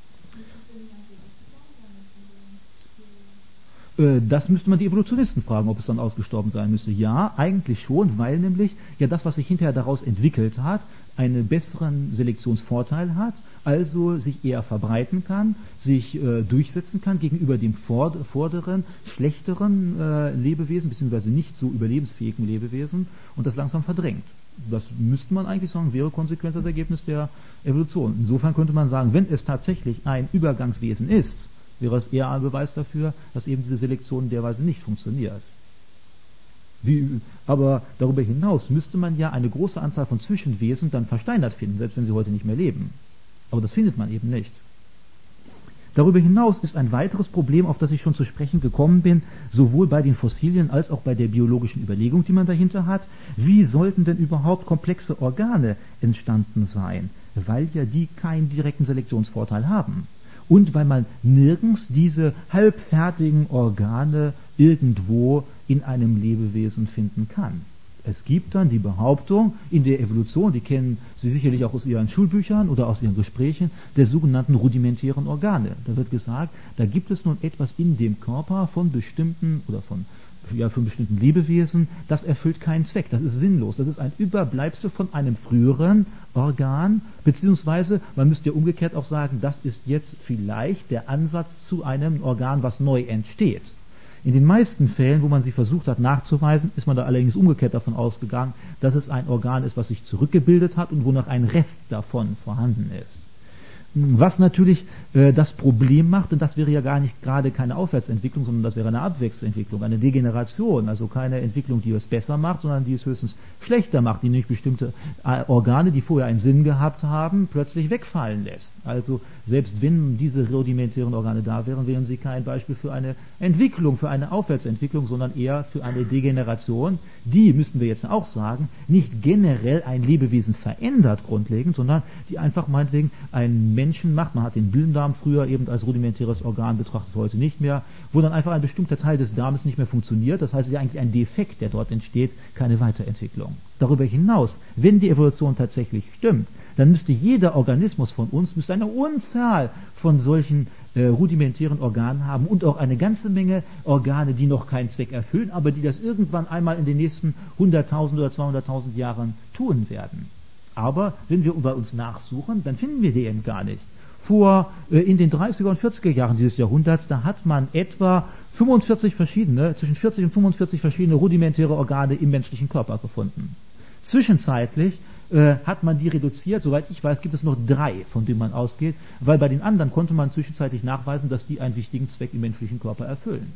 Das müsste man die Evolutionisten fragen, ob es dann ausgestorben sein müsste. Ja, eigentlich schon, weil nämlich ja das, was sich hinterher daraus entwickelt hat, einen besseren Selektionsvorteil hat, also sich eher verbreiten kann, sich äh, durchsetzen kann gegenüber dem vor, vorderen, schlechteren äh, Lebewesen, beziehungsweise nicht so überlebensfähigen Lebewesen und das langsam verdrängt. Das müsste man eigentlich sagen, wäre Konsequenz das Ergebnis der Evolution. Insofern könnte man sagen, wenn es tatsächlich ein Übergangswesen ist, wäre es eher ein Beweis dafür, dass eben diese Selektion in der Weise nicht funktioniert. Wie, aber darüber hinaus müsste man ja eine große Anzahl von Zwischenwesen dann versteinert finden, selbst wenn sie heute nicht mehr leben. Aber das findet man eben nicht. Darüber hinaus ist ein weiteres Problem, auf das ich schon zu sprechen gekommen bin, sowohl bei den Fossilien als auch bei der biologischen Überlegung, die man dahinter hat. Wie sollten denn überhaupt komplexe Organe entstanden sein? Weil ja die keinen direkten Selektionsvorteil haben. Und weil man nirgends diese halbfertigen Organe irgendwo in einem Lebewesen finden kann. Es gibt dann die Behauptung in der Evolution, die kennen Sie sicherlich auch aus Ihren Schulbüchern oder aus Ihren Gesprächen, der sogenannten rudimentären Organe. Da wird gesagt, da gibt es nun etwas in dem Körper von bestimmten oder von ja, von bestimmten Lebewesen, das erfüllt keinen Zweck, das ist sinnlos, das ist ein Überbleibsel von einem früheren Organ, beziehungsweise, man müsste ja umgekehrt auch sagen, das ist jetzt vielleicht der Ansatz zu einem Organ, was neu entsteht. In den meisten Fällen, wo man sie versucht hat nachzuweisen, ist man da allerdings umgekehrt davon ausgegangen, dass es ein Organ ist, was sich zurückgebildet hat und wo noch ein Rest davon vorhanden ist. Was natürlich äh, das Problem macht, und das wäre ja gar nicht gerade keine Aufwärtsentwicklung, sondern das wäre eine Abwärtsentwicklung, eine Degeneration, also keine Entwicklung, die es besser macht, sondern die es höchstens schlechter macht, die nämlich bestimmte äh, Organe, die vorher einen Sinn gehabt haben, plötzlich wegfallen lässt. Also selbst wenn diese rudimentären Organe da wären, wären sie kein Beispiel für eine Entwicklung, für eine Aufwärtsentwicklung, sondern eher für eine Degeneration, die, müssten wir jetzt auch sagen, nicht generell ein Lebewesen verändert grundlegend, sondern die einfach meinetwegen ein Menschen macht. Man hat den Blinddarm früher eben als rudimentäres Organ betrachtet, heute nicht mehr, wo dann einfach ein bestimmter Teil des Darmes nicht mehr funktioniert. Das heißt, es ist ja eigentlich ein Defekt, der dort entsteht, keine Weiterentwicklung. Darüber hinaus, wenn die Evolution tatsächlich stimmt, dann müsste jeder Organismus von uns müsste eine Unzahl von solchen äh, rudimentären Organen haben und auch eine ganze Menge Organe, die noch keinen Zweck erfüllen, aber die das irgendwann einmal in den nächsten hunderttausend oder zweihunderttausend Jahren tun werden. Aber wenn wir bei uns nachsuchen, dann finden wir die eben gar nicht. Vor äh, in den dreißiger und vierziger Jahren dieses Jahrhunderts, da hat man etwa fünfundvierzig verschiedene, zwischen vierzig und fünfundvierzig verschiedene rudimentäre Organe im menschlichen Körper gefunden. Zwischenzeitlich äh, hat man die reduziert, soweit ich weiß, gibt es noch drei, von denen man ausgeht, weil bei den anderen konnte man zwischenzeitlich nachweisen, dass die einen wichtigen Zweck im menschlichen Körper erfüllen.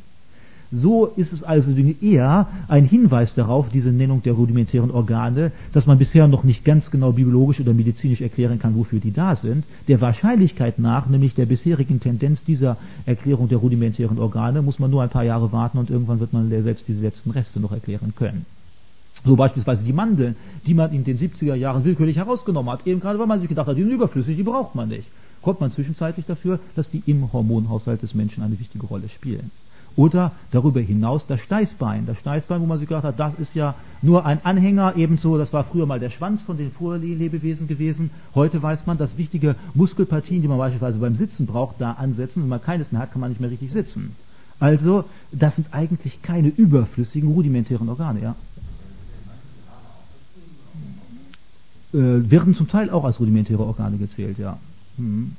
So ist es also eher ein Hinweis darauf, diese Nennung der rudimentären Organe, dass man bisher noch nicht ganz genau biologisch oder medizinisch erklären kann, wofür die da sind. Der Wahrscheinlichkeit nach, nämlich der bisherigen Tendenz dieser Erklärung der rudimentären Organe, muss man nur ein paar Jahre warten und irgendwann wird man selbst diese letzten Reste noch erklären können. So beispielsweise die Mandeln, die man in den siebziger Jahren willkürlich herausgenommen hat, eben gerade weil man sich gedacht hat, die sind überflüssig, die braucht man nicht. Kommt man zwischenzeitlich dafür, dass die im Hormonhaushalt des Menschen eine wichtige Rolle spielen. Oder darüber hinaus das Steißbein. Das Steißbein, wo man sich gedacht hat, das ist ja nur ein Anhänger, ebenso, das war früher mal der Schwanz von den Vorlebewesen gewesen. Heute weiß man, dass wichtige Muskelpartien, die man beispielsweise beim Sitzen braucht, da ansetzen. Wenn man keines mehr hat, kann man nicht mehr richtig sitzen. Also, das sind eigentlich keine überflüssigen, rudimentären Organe, ja. Äh, werden zum Teil auch als rudimentäre Organe gezählt, ja. Hm.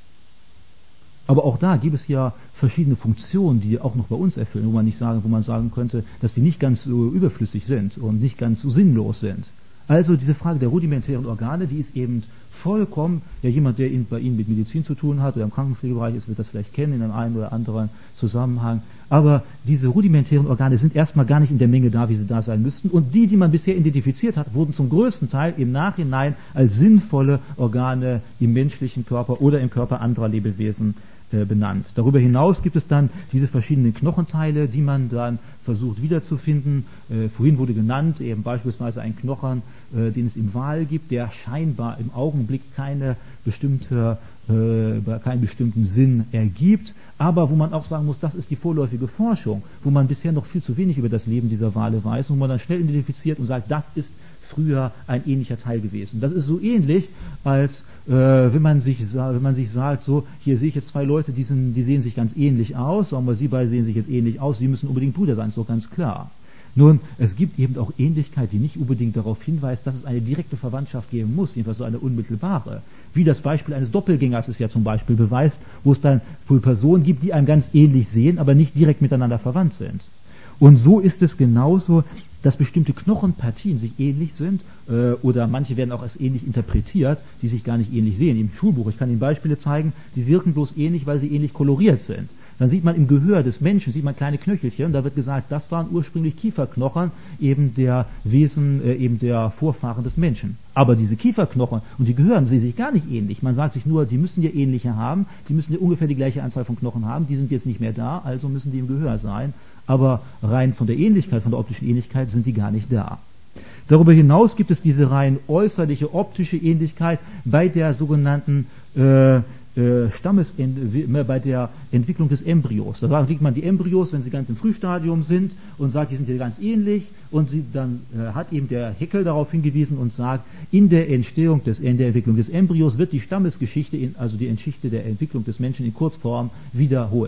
Aber auch da gibt es ja verschiedene Funktionen, die auch noch bei uns erfüllen, wo man nicht sagen, wo man sagen könnte, dass die nicht ganz so überflüssig sind und nicht ganz so sinnlos sind. Also diese Frage der rudimentären Organe, die ist eben vollkommen, ja jemand, der bei Ihnen mit Medizin zu tun hat oder im Krankenpflegebereich ist, wird das vielleicht kennen in einem einen oder anderen Zusammenhang. Aber diese rudimentären Organe sind erstmal gar nicht in der Menge da, wie sie da sein müssten. Und die, die man bisher identifiziert hat, wurden zum größten Teil im Nachhinein als sinnvolle Organe im menschlichen Körper oder im Körper anderer Lebewesen benannt. Darüber hinaus gibt es dann diese verschiedenen Knochenteile, die man dann versucht wiederzufinden. Äh, vorhin wurde genannt, eben beispielsweise ein Knochen, äh, den es im Wal gibt, der scheinbar im Augenblick keine bestimmte, äh, keinen bestimmten Sinn ergibt, aber wo man auch sagen muss, das ist die vorläufige Forschung, wo man bisher noch viel zu wenig über das Leben dieser Wale weiß und wo man dann schnell identifiziert und sagt, das ist früher ein ähnlicher Teil gewesen. Das ist so ähnlich, als äh, wenn man sich wenn man sich sagt, so, hier sehe ich jetzt zwei Leute, die, sind, die sehen sich ganz ähnlich aus, sagen wir, sie beide sehen sich jetzt ähnlich aus, sie müssen unbedingt Brüder sein, ist doch ganz klar. Nun, es gibt eben auch Ähnlichkeit, die nicht unbedingt darauf hinweist, dass es eine direkte Verwandtschaft geben muss, jedenfalls so eine unmittelbare. Wie das Beispiel eines Doppelgängers es ja zum Beispiel beweist, wo es dann wohl Personen gibt, die einem ganz ähnlich sehen, aber nicht direkt miteinander verwandt sind. Und so ist es genauso, dass bestimmte Knochenpartien sich ähnlich sind äh, oder manche werden auch als ähnlich interpretiert, die sich gar nicht ähnlich sehen. Im Schulbuch, ich kann Ihnen Beispiele zeigen, die wirken bloß ähnlich, weil sie ähnlich koloriert sind. Dann sieht man im Gehör des Menschen, sieht man kleine Knöchelchen, und da wird gesagt, das waren ursprünglich Kieferknochen eben der Wesen, äh, eben der Vorfahren des Menschen. Aber diese Kieferknochen und die Gehören sehen sich gar nicht ähnlich. Man sagt sich nur, die müssen ja ähnliche haben, die müssen ja ungefähr die gleiche Anzahl von Knochen haben, die sind jetzt nicht mehr da, also müssen die im Gehör sein. Aber rein von der Ähnlichkeit, von der optischen Ähnlichkeit sind die gar nicht da. Darüber hinaus gibt es diese rein äußerliche optische Ähnlichkeit bei der sogenannten äh, äh, Stammes bei der Entwicklung des Embryos. Da sagt man die Embryos, wenn sie ganz im Frühstadium sind und sagt, die sind ja ganz ähnlich, und sie, dann äh, hat eben der Haeckel darauf hingewiesen und sagt, in der Entstehung des, in der Entwicklung des Embryos wird die Stammesgeschichte, in, also die Geschichte der Entwicklung des Menschen in Kurzform wiederholt.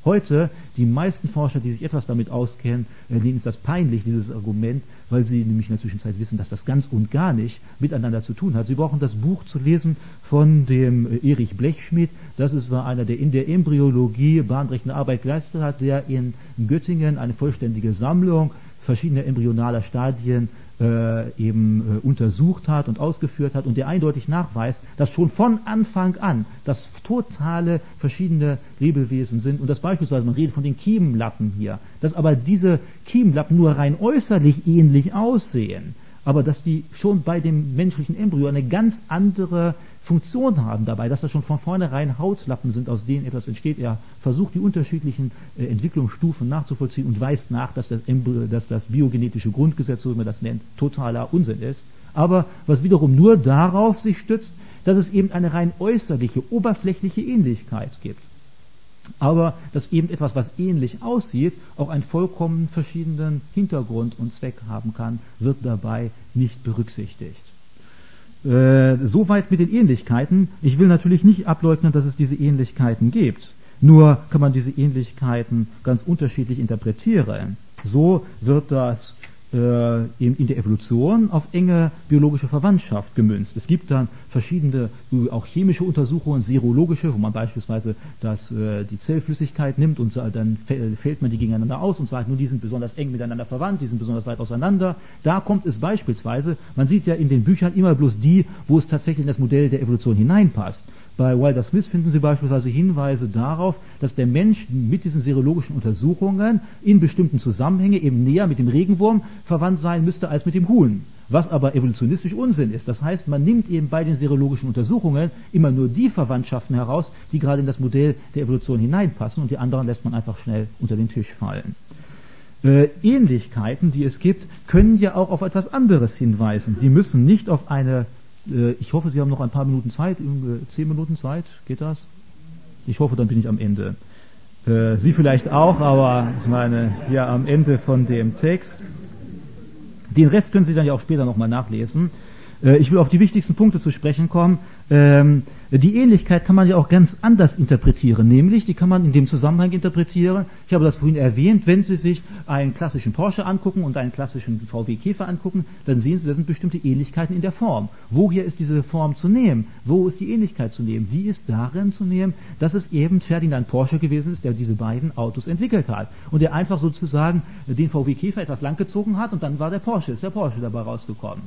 Heute, die meisten Forscher, die sich etwas damit auskennen, denen ist das peinlich, dieses Argument, weil sie nämlich in der Zwischenzeit wissen, dass das ganz und gar nicht miteinander zu tun hat. Sie brauchen das Buch zu lesen von dem Erich Blechschmidt. Das ist, war einer, der in der Embryologie bahnbrechende Arbeit geleistet hat, der in Göttingen eine vollständige Sammlung verschiedener embryonaler Stadien äh, eben äh, untersucht hat und ausgeführt hat und der eindeutig nachweist, dass schon von Anfang an das totale verschiedene Lebewesen sind und das beispielsweise, man redet von den Kiemenlappen hier, dass aber diese Kiemenlappen nur rein äußerlich ähnlich aussehen, aber dass die schon bei dem menschlichen Embryo eine ganz andere Funktion haben dabei, dass das schon von vornherein Hautlappen sind, aus denen etwas entsteht. Er versucht, die unterschiedlichen äh, Entwicklungsstufen nachzuvollziehen und weist nach, dass das, Embryo, dass das biogenetische Grundgesetz, so wie man das nennt, totaler Unsinn ist. Aber was wiederum nur darauf sich stützt, dass es eben eine rein äußerliche, oberflächliche Ähnlichkeit gibt. Aber dass eben etwas, was ähnlich aussieht, auch einen vollkommen verschiedenen Hintergrund und Zweck haben kann, wird dabei nicht berücksichtigt. Äh, soweit mit den Ähnlichkeiten. Ich will natürlich nicht ableugnen, dass es diese Ähnlichkeiten gibt. Nur kann man diese Ähnlichkeiten ganz unterschiedlich interpretieren. So wird das äh, in, in der Evolution auf enge biologische Verwandtschaft gemünzt. Es gibt dann verschiedene, auch chemische Untersuchungen, serologische, wo man beispielsweise das, äh, die Zellflüssigkeit nimmt und dann fällt man die gegeneinander aus und sagt, nun, die sind besonders eng miteinander verwandt, die sind besonders weit auseinander. Da kommt es beispielsweise, man sieht ja in den Büchern immer bloß die, wo es tatsächlich in das Modell der Evolution hineinpasst. Bei Wilder Smith finden Sie beispielsweise Hinweise darauf, dass der Mensch mit diesen serologischen Untersuchungen in bestimmten Zusammenhängen eben näher mit dem Regenwurm verwandt sein müsste als mit dem Huhn. Was aber evolutionistisch Unsinn ist. Das heißt, man nimmt eben bei den serologischen Untersuchungen immer nur die Verwandtschaften heraus, die gerade in das Modell der Evolution hineinpassen und die anderen lässt man einfach schnell unter den Tisch fallen. Äh, Ähnlichkeiten, die es gibt, können ja auch auf etwas anderes hinweisen. Die müssen nicht auf eine Ich hoffe, Sie haben noch ein paar Minuten Zeit, zehn Minuten Zeit, geht das? Ich hoffe, dann bin ich am Ende. Äh, Sie vielleicht auch, aber ich meine, ja, am Ende von dem Text. Den Rest können Sie dann ja auch später nochmal nachlesen. Äh, ich will auf die wichtigsten Punkte zu sprechen kommen. Ähm, die Ähnlichkeit kann man ja auch ganz anders interpretieren, nämlich die kann man in dem Zusammenhang interpretieren. Ich habe das vorhin erwähnt, wenn Sie sich einen klassischen Porsche angucken und einen klassischen V W Käfer angucken, dann sehen Sie, da sind bestimmte Ähnlichkeiten in der Form. Woher ist diese Form zu nehmen? Wo ist die Ähnlichkeit zu nehmen? Die ist darin zu nehmen, dass es eben Ferdinand Porsche gewesen ist, der diese beiden Autos entwickelt hat und der einfach sozusagen den V W Käfer etwas langgezogen hat und dann war der Porsche, ist der Porsche dabei rausgekommen.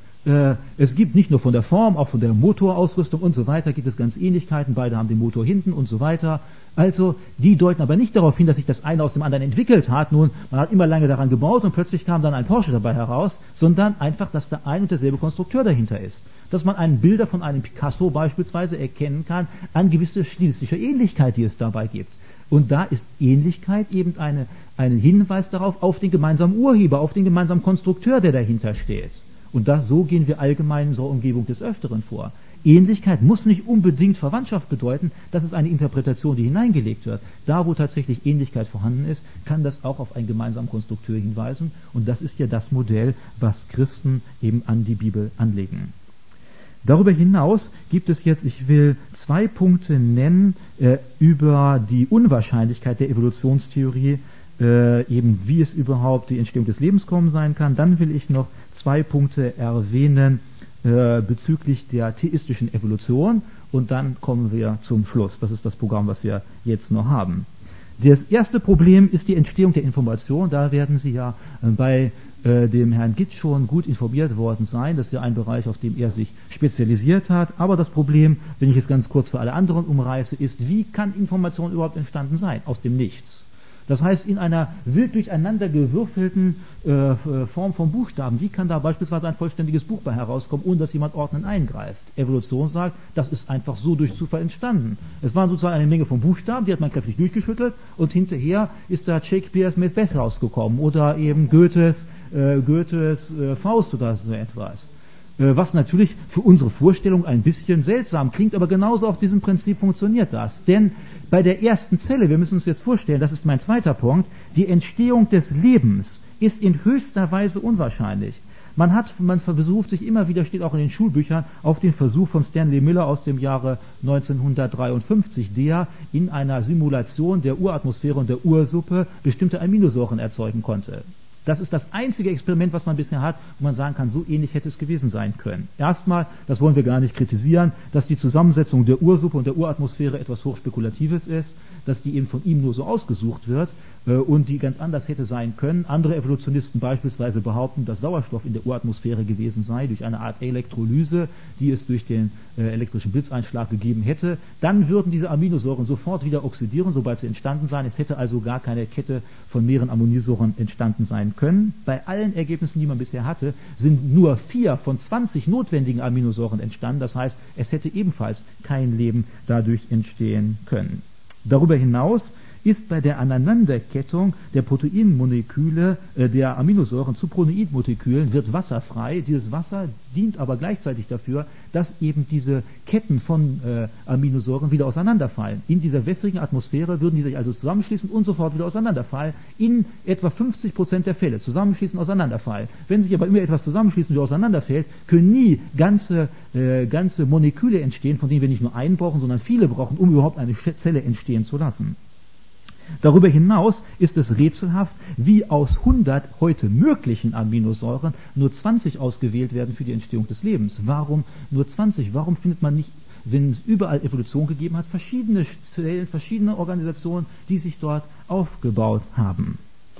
Es gibt nicht nur von der Form, auch von der Motorausrüstung und so weiter, gibt es ganz Ähnlichkeiten, beide haben den Motor hinten und so weiter. Also, die deuten aber nicht darauf hin, dass sich das eine aus dem anderen entwickelt hat, nun, man hat immer lange daran gebaut und plötzlich kam dann ein Porsche dabei heraus, sondern einfach, dass da ein und derselbe Konstrukteur dahinter ist. Dass man einen Bilder von einem Picasso beispielsweise erkennen kann, an gewisse stilistische Ähnlichkeit, die es dabei gibt. Und da ist Ähnlichkeit eben eine, ein Hinweis darauf, auf den gemeinsamen Urheber, auf den gemeinsamen Konstrukteur, der dahinter steht. Und das, so gehen wir allgemein in unserer Umgebung des Öfteren vor. Ähnlichkeit muss nicht unbedingt Verwandtschaft bedeuten, das ist eine Interpretation, die hineingelegt wird. Da, wo tatsächlich Ähnlichkeit vorhanden ist, kann das auch auf einen gemeinsamen Konstrukteur hinweisen. Und das ist ja das Modell, was Christen eben an die Bibel anlegen. Darüber hinaus gibt es jetzt, ich will zwei Punkte nennen, äh, über die Unwahrscheinlichkeit der Evolutionstheorie, Äh, eben wie es überhaupt die Entstehung des Lebens kommen sein kann. Dann will ich noch zwei Punkte erwähnen äh, bezüglich der theistischen Evolution und dann kommen wir zum Schluss. Das ist das Programm, was wir jetzt noch haben. Das erste Problem ist die Entstehung der Information. Da werden Sie ja äh, bei äh, dem Herrn Gitt schon gut informiert worden sein. Das ist ja ein Bereich, auf dem er sich spezialisiert hat. Aber das Problem, wenn ich es ganz kurz für alle anderen umreiße, ist, wie kann Information überhaupt entstanden sein? Aus dem Nichts. Das heißt, in einer wild durcheinander gewürfelten äh, Form von Buchstaben, wie kann da beispielsweise ein vollständiges Buch bei herauskommen, ohne dass jemand ordnend eingreift? Evolution sagt, das ist einfach so durch Zufall entstanden. Es waren sozusagen eine Menge von Buchstaben, die hat man kräftig durchgeschüttelt und hinterher ist da Shakespeares Macbeth rausgekommen oder eben Goethes, äh, Goethes äh, Faust oder so etwas. Was natürlich für unsere Vorstellung ein bisschen seltsam klingt, aber genauso auf diesem Prinzip funktioniert das. Denn bei der ersten Zelle, wir müssen uns jetzt vorstellen, das ist mein zweiter Punkt, die Entstehung des Lebens ist in höchster Weise unwahrscheinlich. Man hat, man versucht sich immer wieder, steht auch in den Schulbüchern, auf den Versuch von Stanley Miller aus dem Jahre neunzehnhundertdreiundfünfzig, der in einer Simulation der Uratmosphäre und der Ursuppe bestimmte Aminosäuren erzeugen konnte. Das ist das einzige Experiment, was man bisher hat, wo man sagen kann, so ähnlich hätte es gewesen sein können. Erstmal, das wollen wir gar nicht kritisieren, dass die Zusammensetzung der Ursuppe und der Uratmosphäre etwas Hochspekulatives ist, dass die eben von ihm nur so ausgesucht wird äh, und die ganz anders hätte sein können. Andere Evolutionisten beispielsweise behaupten, dass Sauerstoff in der Uratmosphäre gewesen sei, durch eine Art Elektrolyse, die es durch den äh, elektrischen Blitzeinschlag gegeben hätte. Dann würden diese Aminosäuren sofort wieder oxidieren, sobald sie entstanden seien. Es hätte also gar keine Kette von mehreren Aminosäuren entstanden sein können. Bei allen Ergebnissen, die man bisher hatte, sind nur vier von zwanzig notwendigen Aminosäuren entstanden. Das heißt, es hätte ebenfalls kein Leben dadurch entstehen können. Darüber hinaus ist bei der Aneinanderkettung der Proteinmoleküle, äh, der Aminosäuren zu Proteinmolekülen, wird Wasser frei. Dieses Wasser dient aber gleichzeitig dafür, dass eben diese Ketten von äh, Aminosäuren wieder auseinanderfallen. In dieser wässrigen Atmosphäre würden die sich also zusammenschließen und sofort wieder auseinanderfallen. In etwa fünfzig Prozent der Fälle zusammenschließen, auseinanderfallen. Wenn sich aber immer etwas zusammenschließt und wieder auseinanderfällt, können nie ganze, äh, ganze Moleküle entstehen, von denen wir nicht nur einen brauchen, sondern viele brauchen, um überhaupt eine Zelle entstehen zu lassen. Darüber hinaus ist es rätselhaft, wie aus hundert heute möglichen Aminosäuren nur zwanzig ausgewählt werden für die Entstehung des Lebens. Warum nur zwanzig? Warum findet man nicht, wenn es überall Evolution gegeben hat, verschiedene Zellen, verschiedene Organisationen, die sich dort aufgebaut haben?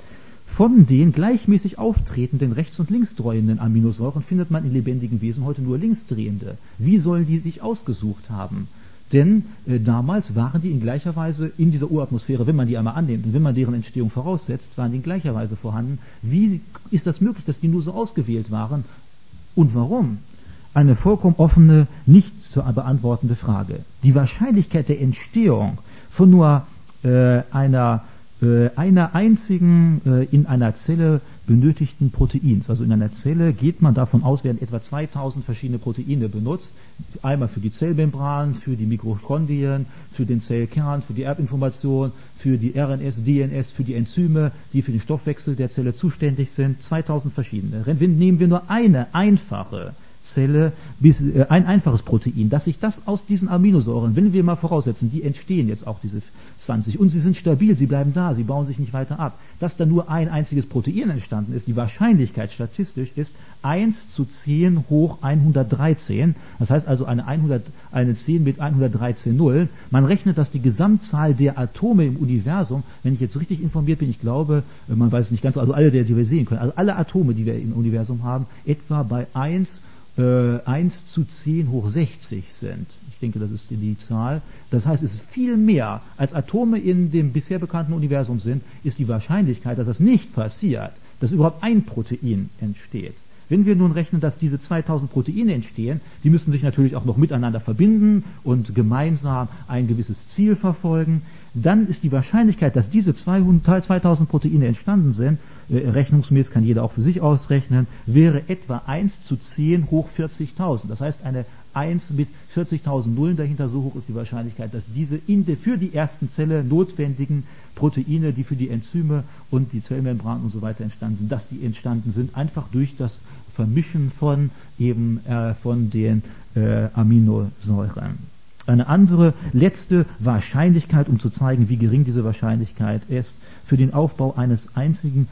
Von den gleichmäßig auftretenden rechts- und linksdrehenden Aminosäuren findet man in lebendigen Wesen heute nur linksdrehende. Wie sollen die sich ausgesucht haben? Denn äh, damals waren die in gleicher Weise in dieser Uratmosphäre, wenn man die einmal annimmt und wenn man deren Entstehung voraussetzt, waren die in gleicher Weise vorhanden. Wie ist das möglich, dass die nur so ausgewählt waren? Und warum? Eine vollkommen offene, nicht zu beantwortende Frage. Die Wahrscheinlichkeit der Entstehung von nur äh, einer, äh, einer einzigen äh, in einer Zelle benötigten Proteins. Also in einer Zelle geht man davon aus, werden etwa zweitausend verschiedene Proteine benutzt. Einmal für die Zellmembran, für die Mitochondrien, für den Zellkern, für die Erbinformation, für die R N S, D N S, für die Enzyme, die für den Stoffwechsel der Zelle zuständig sind. zweitausend verschiedene. Nehmen wir nur eine einfache Zelle, bis, äh, ein einfaches Protein, dass sich das aus diesen Aminosäuren, wenn wir mal voraussetzen, die entstehen jetzt auch diese zwanzig und sie sind stabil, sie bleiben da, sie bauen sich nicht weiter ab, dass da nur ein einziges Protein entstanden ist, die Wahrscheinlichkeit statistisch ist eins zu zehn hoch hundertdreizehn, das heißt also eine, hundert, eine zehn mit hundertdreizehn Nullen. Man rechnet, dass die Gesamtzahl der Atome im Universum, wenn ich jetzt richtig informiert bin, ich glaube, man weiß es nicht ganz, also alle, die wir sehen können, also alle Atome, die wir im Universum haben, etwa bei eins Äh, eins zu zehn hoch sechzig sind. Ich denke, das ist die Zahl. Das heißt, es ist viel mehr, als Atome in dem bisher bekannten Universum sind, ist die Wahrscheinlichkeit, dass das nicht passiert, dass überhaupt ein Protein entsteht. Wenn wir nun rechnen, dass diese zweitausend Proteine entstehen, die müssen sich natürlich auch noch miteinander verbinden und gemeinsam ein gewisses Ziel verfolgen, dann ist die Wahrscheinlichkeit, dass diese zweitausend Proteine entstanden sind, äh, rechnungsmäßig kann jeder auch für sich ausrechnen, wäre etwa eins zu zehn hoch vierzigtausend. Das heißt, eine eins mit vierzigtausend Nullen dahinter, so hoch ist die Wahrscheinlichkeit, dass diese in de, für die ersten Zelle notwendigen Proteine, die für die Enzyme und die Zellmembran und so weiter entstanden sind, dass die entstanden sind, einfach durch das Vermischen von eben äh, von den äh, Aminosäuren. Eine andere letzte Wahrscheinlichkeit, um zu zeigen, wie gering diese Wahrscheinlichkeit ist, für den Aufbau eines einzigen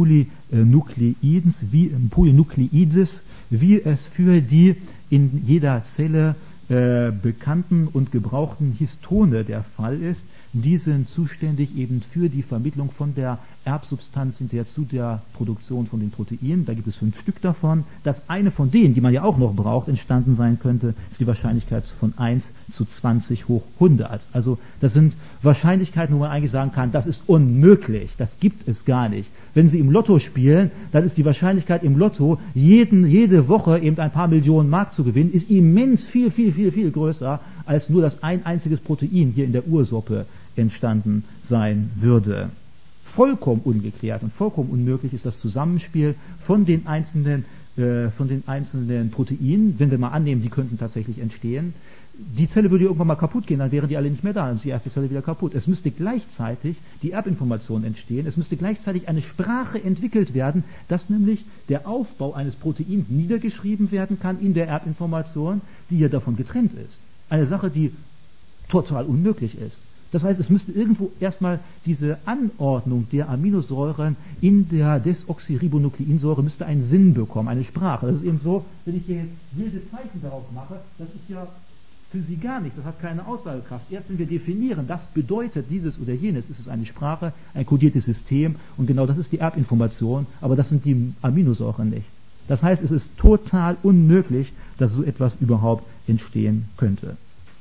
Polynukleids, wie, Polynukleides, wie es für die in jeder Zelle äh, bekannten und gebrauchten Histone der Fall ist. Die sind zuständig eben für die Vermittlung von der Erbsubstanz hinterher zu der Produktion von den Proteinen. Da gibt es fünf Stück davon. Dass eine von denen, die man ja auch noch braucht, entstanden sein könnte, ist die Wahrscheinlichkeit von eins zu zwanzig hoch hundert. Also das sind Wahrscheinlichkeiten, wo man eigentlich sagen kann, das ist unmöglich, das gibt es gar nicht. Wenn Sie im Lotto spielen, dann ist die Wahrscheinlichkeit im Lotto, jeden, jede Woche eben ein paar Millionen Mark zu gewinnen, ist immens viel, viel, viel, viel größer, als nur, dass ein einziges Protein hier in der Ursuppe entstanden sein würde. Vollkommen ungeklärt und vollkommen unmöglich ist das Zusammenspiel von den einzelnen, äh, von den einzelnen Proteinen, wenn wir mal annehmen, die könnten tatsächlich entstehen. die Zelle würde irgendwann mal kaputt gehen, dann wären die alle nicht mehr da, dann ist die erste Zelle wieder kaputt. Es müsste gleichzeitig die Erbinformation entstehen, es müsste gleichzeitig eine Sprache entwickelt werden, dass nämlich der Aufbau eines Proteins niedergeschrieben werden kann in der Erbinformation, die ja davon getrennt ist. Eine Sache, die total unmöglich ist. Das heißt, es müsste irgendwo erstmal diese Anordnung der Aminosäuren in der Desoxyribonukleinsäure müsste einen Sinn bekommen, eine Sprache. Das ist eben so, wenn ich hier jetzt wilde Zeichen darauf mache, das ist ja für Sie gar nichts, das hat keine Aussagekraft. Erst wenn wir definieren, das bedeutet dieses oder jenes, ist es eine Sprache, ein kodiertes System und genau das ist die Erbinformation, aber das sind die Aminosäuren nicht. Das heißt, es ist total unmöglich, dass so etwas überhaupt entstehen könnte.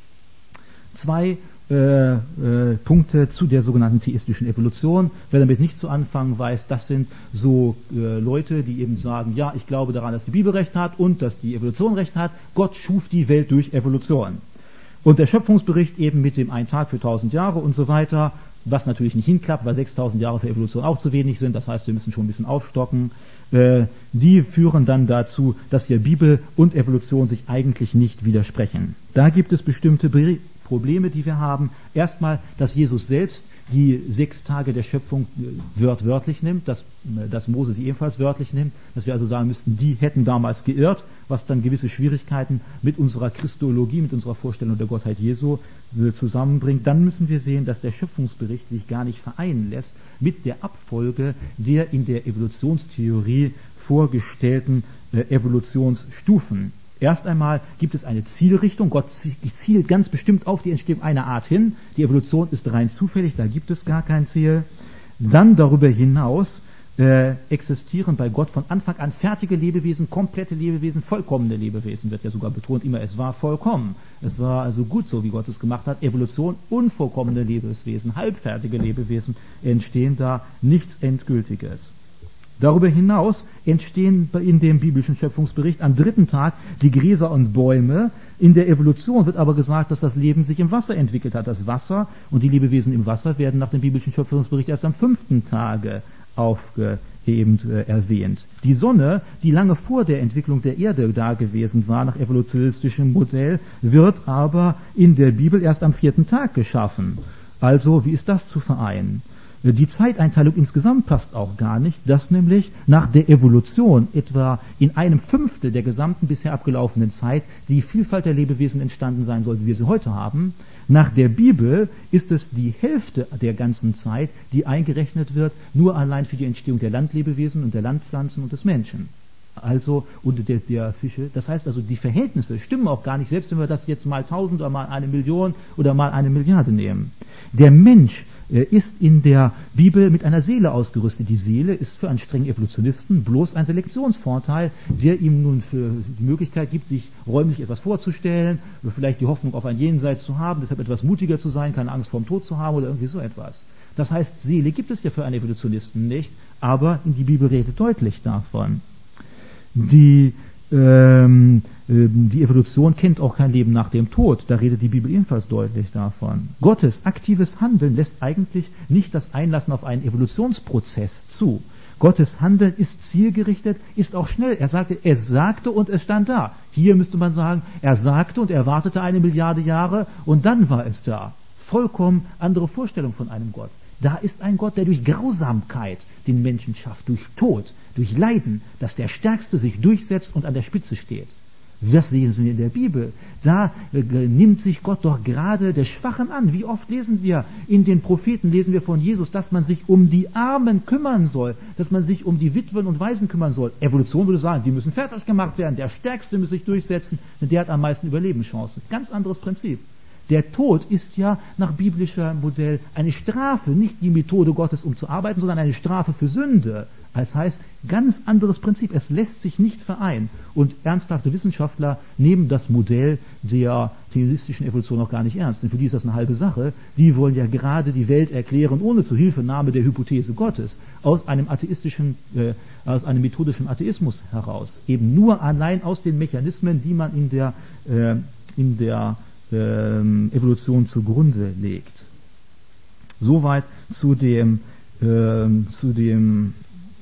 Zwei Äh, äh, Punkte zu der sogenannten theistischen Evolution. Wer damit nicht zu anfangen weiß, das sind so äh, Leute, die eben sagen, ja, ich glaube daran, dass die Bibel recht hat und dass die Evolution recht hat. Gott schuf die Welt durch Evolution. Und der Schöpfungsbericht eben mit dem ein Tag für tausend Jahre und so weiter, was natürlich nicht hinklappt, weil sechstausend Jahre für Evolution auch zu wenig sind. Das heißt, wir müssen schon ein bisschen aufstocken. Äh, die führen dann dazu, dass hier Bibel und Evolution sich eigentlich nicht widersprechen. Da gibt es bestimmte Berichte, Probleme, die wir haben. Erstmal, dass Jesus selbst die sechs Tage der Schöpfung wört, wörtlich nimmt, dass, dass Mose sie ebenfalls wörtlich nimmt, dass wir also sagen müssten, die hätten damals geirrt, was dann gewisse Schwierigkeiten mit unserer Christologie, mit unserer Vorstellung der Gottheit Jesu zusammenbringt. Dann müssen wir sehen, dass der Schöpfungsbericht sich gar nicht vereinen lässt mit der Abfolge der in der Evolutionstheorie vorgestellten äh, Evolutionsstufen. Erst einmal gibt es eine Zielrichtung. Gott zielt ganz bestimmt auf die Entstehung einer Art hin. Die Evolution ist rein zufällig, da gibt es gar kein Ziel. Dann darüber hinaus äh, existieren bei Gott von Anfang an fertige Lebewesen, komplette Lebewesen, vollkommene Lebewesen, wird ja sogar betont immer, es war vollkommen. Es war also gut so, wie Gott es gemacht hat. Evolution, unvollkommene Lebewesen, halbfertige Lebewesen entstehen da, nichts Endgültiges. Darüber hinaus entstehen in dem biblischen Schöpfungsbericht am dritten Tag die Gräser und Bäume. In der Evolution wird aber gesagt, dass das Leben sich im Wasser entwickelt hat. Das Wasser und die Lebewesen im Wasser werden nach dem biblischen Schöpfungsbericht erst am fünften Tage aufgehebend äh, erwähnt. Die Sonne, die lange vor der Entwicklung der Erde da gewesen war, nach evolutionistischem Modell, wird aber in der Bibel erst am vierten Tag geschaffen. Also, wie ist das zu vereinen? Die Zeiteinteilung insgesamt passt auch gar nicht, dass nämlich nach der Evolution etwa in einem Fünftel der gesamten bisher abgelaufenen Zeit die Vielfalt der Lebewesen entstanden sein soll, wie wir sie heute haben. Nach der Bibel ist es die Hälfte der ganzen Zeit, die eingerechnet wird, nur allein für die Entstehung der Landlebewesen und der Landpflanzen und des Menschen. Also, und der, der Fische. Das heißt also, die Verhältnisse stimmen auch gar nicht, selbst wenn wir das jetzt mal tausend oder mal eine Million oder mal eine Milliarde nehmen. Der Mensch ist in der Bibel mit einer Seele ausgerüstet. Die Seele ist für einen strengen Evolutionisten bloß ein Selektionsvorteil, der ihm nun für die Möglichkeit gibt, sich räumlich etwas vorzustellen, oder vielleicht die Hoffnung auf ein Jenseits zu haben, deshalb etwas mutiger zu sein, keine Angst vor dem Tod zu haben oder irgendwie so etwas. Das heißt, Seele gibt es ja für einen Evolutionisten nicht, aber die Bibel redet deutlich davon. Die Ähm, die Evolution kennt auch kein Leben nach dem Tod. Da redet die Bibel ebenfalls deutlich davon. Gottes aktives Handeln lässt eigentlich nicht das Einlassen auf einen Evolutionsprozess zu. Gottes Handeln ist zielgerichtet, ist auch schnell. Er sagte, es sagte und es stand da. Hier müsste man sagen, er sagte und er wartete eine Milliarde Jahre und dann war es da. Vollkommen andere Vorstellung von einem Gott. Da ist ein Gott, der durch Grausamkeit den Menschen schafft, durch Tod, durch Leiden, dass der Stärkste sich durchsetzt und an der Spitze steht. Das lesen wir in der Bibel. Da äh, nimmt sich Gott doch gerade der Schwachen an. Wie oft lesen wir in den Propheten, lesen wir von Jesus, dass man sich um die Armen kümmern soll, dass man sich um die Witwen und Waisen kümmern soll. Evolution würde sagen, die müssen fertig gemacht werden, der Stärkste muss sich durchsetzen, denn der hat am meisten Überlebenschancen. Ganz anderes Prinzip. Der Tod ist ja nach biblischem Modell eine Strafe, nicht die Methode Gottes, um zu arbeiten, sondern eine Strafe für Sünde. Das heißt, ganz anderes Prinzip. Es lässt sich nicht vereinen. Und ernsthafte Wissenschaftler nehmen das Modell der theistischen Evolution auch gar nicht ernst. Denn für die ist das eine halbe Sache. Die wollen ja gerade die Welt erklären, ohne Zuhilfenahme der Hypothese Gottes, aus einem atheistischen, äh, aus einem methodischen Atheismus heraus. Eben nur allein aus den Mechanismen, die man in der, äh, in der ähm, Evolution zugrunde legt. Soweit zu dem, ähm, zu dem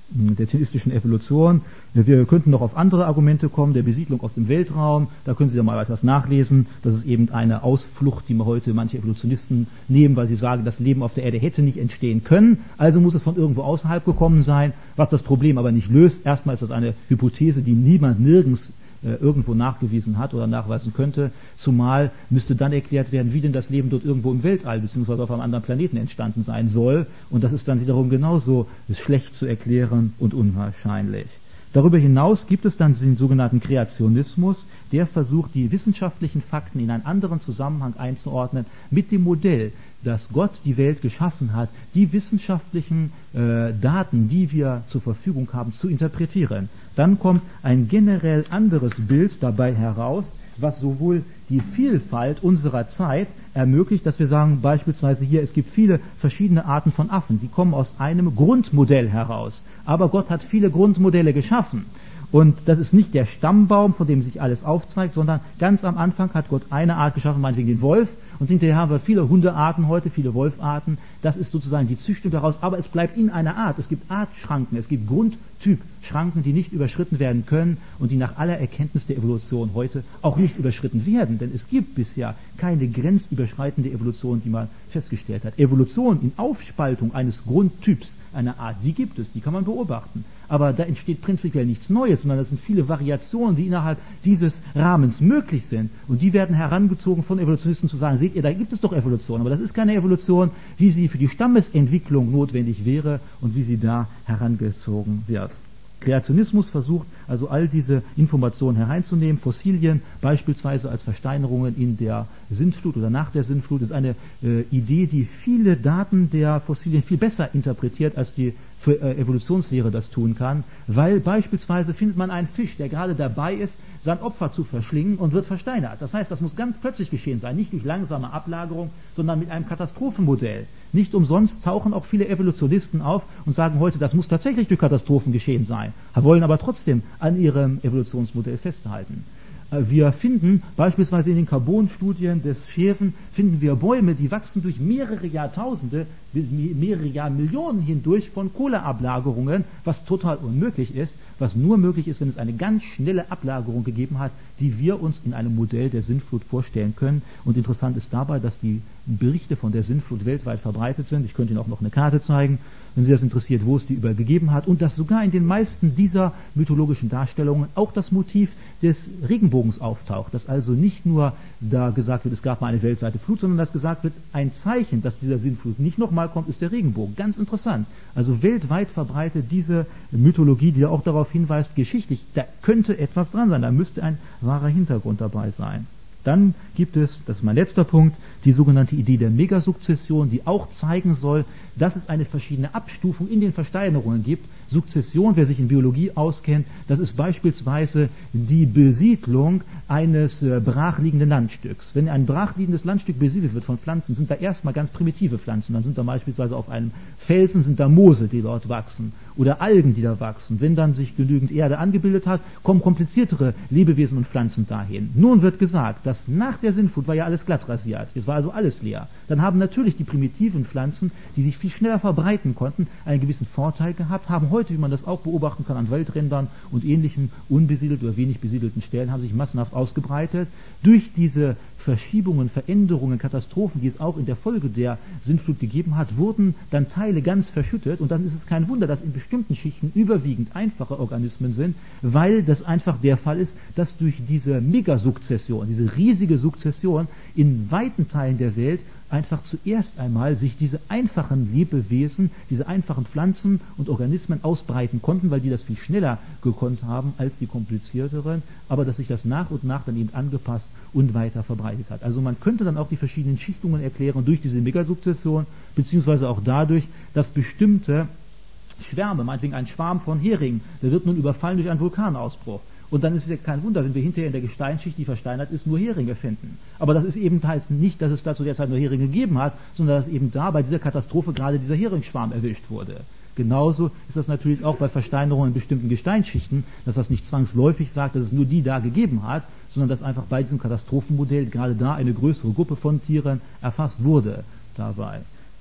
der theistischen Evolution. Wir könnten noch auf andere Argumente kommen, der Besiedlung aus dem Weltraum, da können Sie ja mal etwas nachlesen. Das ist eben eine Ausflucht, die mir heute manche Evolutionisten nehmen, weil sie sagen, das Leben auf der Erde hätte nicht entstehen können, also muss es von irgendwo außerhalb gekommen sein, was das Problem aber nicht löst. Erstmal ist das eine Hypothese, die niemand nirgends äh, irgendwo nachgewiesen hat oder nachweisen könnte, zumal müsste dann erklärt werden, wie denn das Leben dort irgendwo im Weltall bzw. auf einem anderen Planeten entstanden sein soll, und das ist dann wiederum genauso schlecht zu erklären und unwahrscheinlich. Darüber hinaus gibt es dann den sogenannten Kreationismus, der versucht, die wissenschaftlichen Fakten in einen anderen Zusammenhang einzuordnen mit dem Modell, dass Gott die Welt geschaffen hat, die wissenschaftlichen äh, Daten, die wir zur Verfügung haben, zu interpretieren. Dann kommt ein generell anderes Bild dabei heraus, was sowohl die Vielfalt unserer Zeit ermöglicht, dass wir sagen, beispielsweise hier, es gibt viele verschiedene Arten von Affen, die kommen aus einem Grundmodell heraus. Aber Gott hat viele Grundmodelle geschaffen. Und das ist nicht der Stammbaum, von dem sich alles aufzeigt, sondern ganz am Anfang hat Gott eine Art geschaffen, meinetwegen den Wolf, und hinterher haben wir viele Hundearten heute, viele Wolfarten. Das ist sozusagen die Züchtung daraus, aber es bleibt in einer Art. Es gibt Artschranken, es gibt Grundtypschranken, die nicht überschritten werden können und die nach aller Erkenntnis der Evolution heute auch nicht überschritten werden, denn es gibt bisher keine grenzüberschreitende Evolution, die man festgestellt hat. Evolution in Aufspaltung eines Grundtyps, einer Art, die gibt es, die kann man beobachten. Aber da entsteht prinzipiell nichts Neues, sondern das sind viele Variationen, die innerhalb dieses Rahmens möglich sind. Und die werden herangezogen von Evolutionisten zu sagen, seht ihr, da gibt es doch Evolution, aber das ist keine Evolution, wie sie für die Stammesentwicklung notwendig wäre und wie sie da herangezogen wird. Kreationismus versucht also all diese Informationen hereinzunehmen. Fossilien beispielsweise als Versteinerungen in der Sintflut oder nach der Sintflut ist eine äh, Idee, die viele Daten der Fossilien viel besser interpretiert, als die für, äh, Evolutionslehre das tun kann, weil beispielsweise findet man einen Fisch, der gerade dabei ist, sein Opfer zu verschlingen und wird versteinert. Das heißt, das muss ganz plötzlich geschehen sein, nicht durch langsame Ablagerung, sondern mit einem Katastrophenmodell. Nicht umsonst tauchen auch viele Evolutionisten auf und sagen heute, das muss tatsächlich durch Katastrophen geschehen sein, wollen aber trotzdem an ihrem Evolutionsmodell festhalten. Wir finden beispielsweise in den Carbonstudien des Schäfen, finden wir Bäume, die wachsen durch mehrere Jahrtausende, mehrere Jahrmillionen hindurch von Kohleablagerungen, was total unmöglich ist, was nur möglich ist, wenn es eine ganz schnelle Ablagerung gegeben hat, die wir uns in einem Modell der Sintflut vorstellen können. Und interessant ist dabei, dass die Berichte von der Sintflut weltweit verbreitet sind. Ich könnte Ihnen auch noch eine Karte zeigen, wenn Sie das interessiert, wo es die überall gegeben hat. Und dass sogar in den meisten dieser mythologischen Darstellungen auch das Motiv des Regenbogens auftaucht. Dass also nicht nur da gesagt wird, es gab mal eine weltweite Flut, sondern dass gesagt wird, ein Zeichen, dass dieser Sintflut nicht nochmal kommt, ist der Regenbogen. Ganz interessant. Also weltweit verbreitet diese Mythologie, die ja auch darauf hinweist, geschichtlich, da könnte etwas dran sein, da müsste ein wahrer Hintergrund dabei sein. Dann gibt es, das ist mein letzter Punkt, die sogenannte Idee der Megasukzession, die auch zeigen soll, dass es eine verschiedene Abstufung in den Versteinerungen gibt. Sukzession, wer sich in Biologie auskennt, das ist beispielsweise die Besiedlung eines äh, brachliegenden Landstücks. Wenn ein brachliegendes Landstück besiedelt wird von Pflanzen, sind da erstmal ganz primitive Pflanzen. Dann sind da beispielsweise auf einem Felsen sind da Moose, die dort wachsen, oder Algen, die da wachsen. Wenn dann sich genügend Erde angebildet hat, kommen kompliziertere Lebewesen und Pflanzen dahin. Nun wird gesagt, dass nach der Sintflut war ja alles glatt rasiert. Es war also alles leer. Dann haben natürlich die primitiven Pflanzen, die sich viel schneller verbreiten konnten, einen gewissen Vorteil gehabt, haben heute, wie man das auch beobachten kann, an Waldrändern und ähnlichen unbesiedelten oder wenig besiedelten Stellen, haben sich massenhaft ausgebreitet. Durch diese Verschiebungen, Veränderungen, Katastrophen, die es auch in der Folge der Sintflut gegeben hat, wurden dann Teile ganz verschüttet, und dann ist es kein Wunder, dass in bestimmten Schichten überwiegend einfache Organismen sind, weil das einfach der Fall ist, dass durch diese Megasukzession, diese riesige Sukzession in weiten Teilen der Welt einfach zuerst einmal sich diese einfachen Lebewesen, diese einfachen Pflanzen und Organismen ausbreiten konnten, weil die das viel schneller gekonnt haben als die komplizierteren, aber dass sich das nach und nach dann eben angepasst und weiter verbreitet hat. Also man könnte dann auch die verschiedenen Schichtungen erklären durch diese Megasukzession, beziehungsweise auch dadurch, dass bestimmte Schwärme, meinetwegen ein Schwarm von Heringen, der wird nun überfallen durch einen Vulkanausbruch. Und dann ist es kein Wunder, wenn wir hinterher in der Gesteinsschicht, die versteinert ist, nur Heringe finden. Aber das ist eben heißt nicht, dass es da zu der Zeit nur Heringe gegeben hat, sondern dass eben da bei dieser Katastrophe gerade dieser Heringsschwarm erwischt wurde. Genauso ist das natürlich auch bei Versteinerungen in bestimmten Gesteinsschichten, dass das nicht zwangsläufig sagt, dass es nur die da gegeben hat, sondern dass einfach bei diesem Katastrophenmodell gerade da eine größere Gruppe von Tieren erfasst wurde dabei.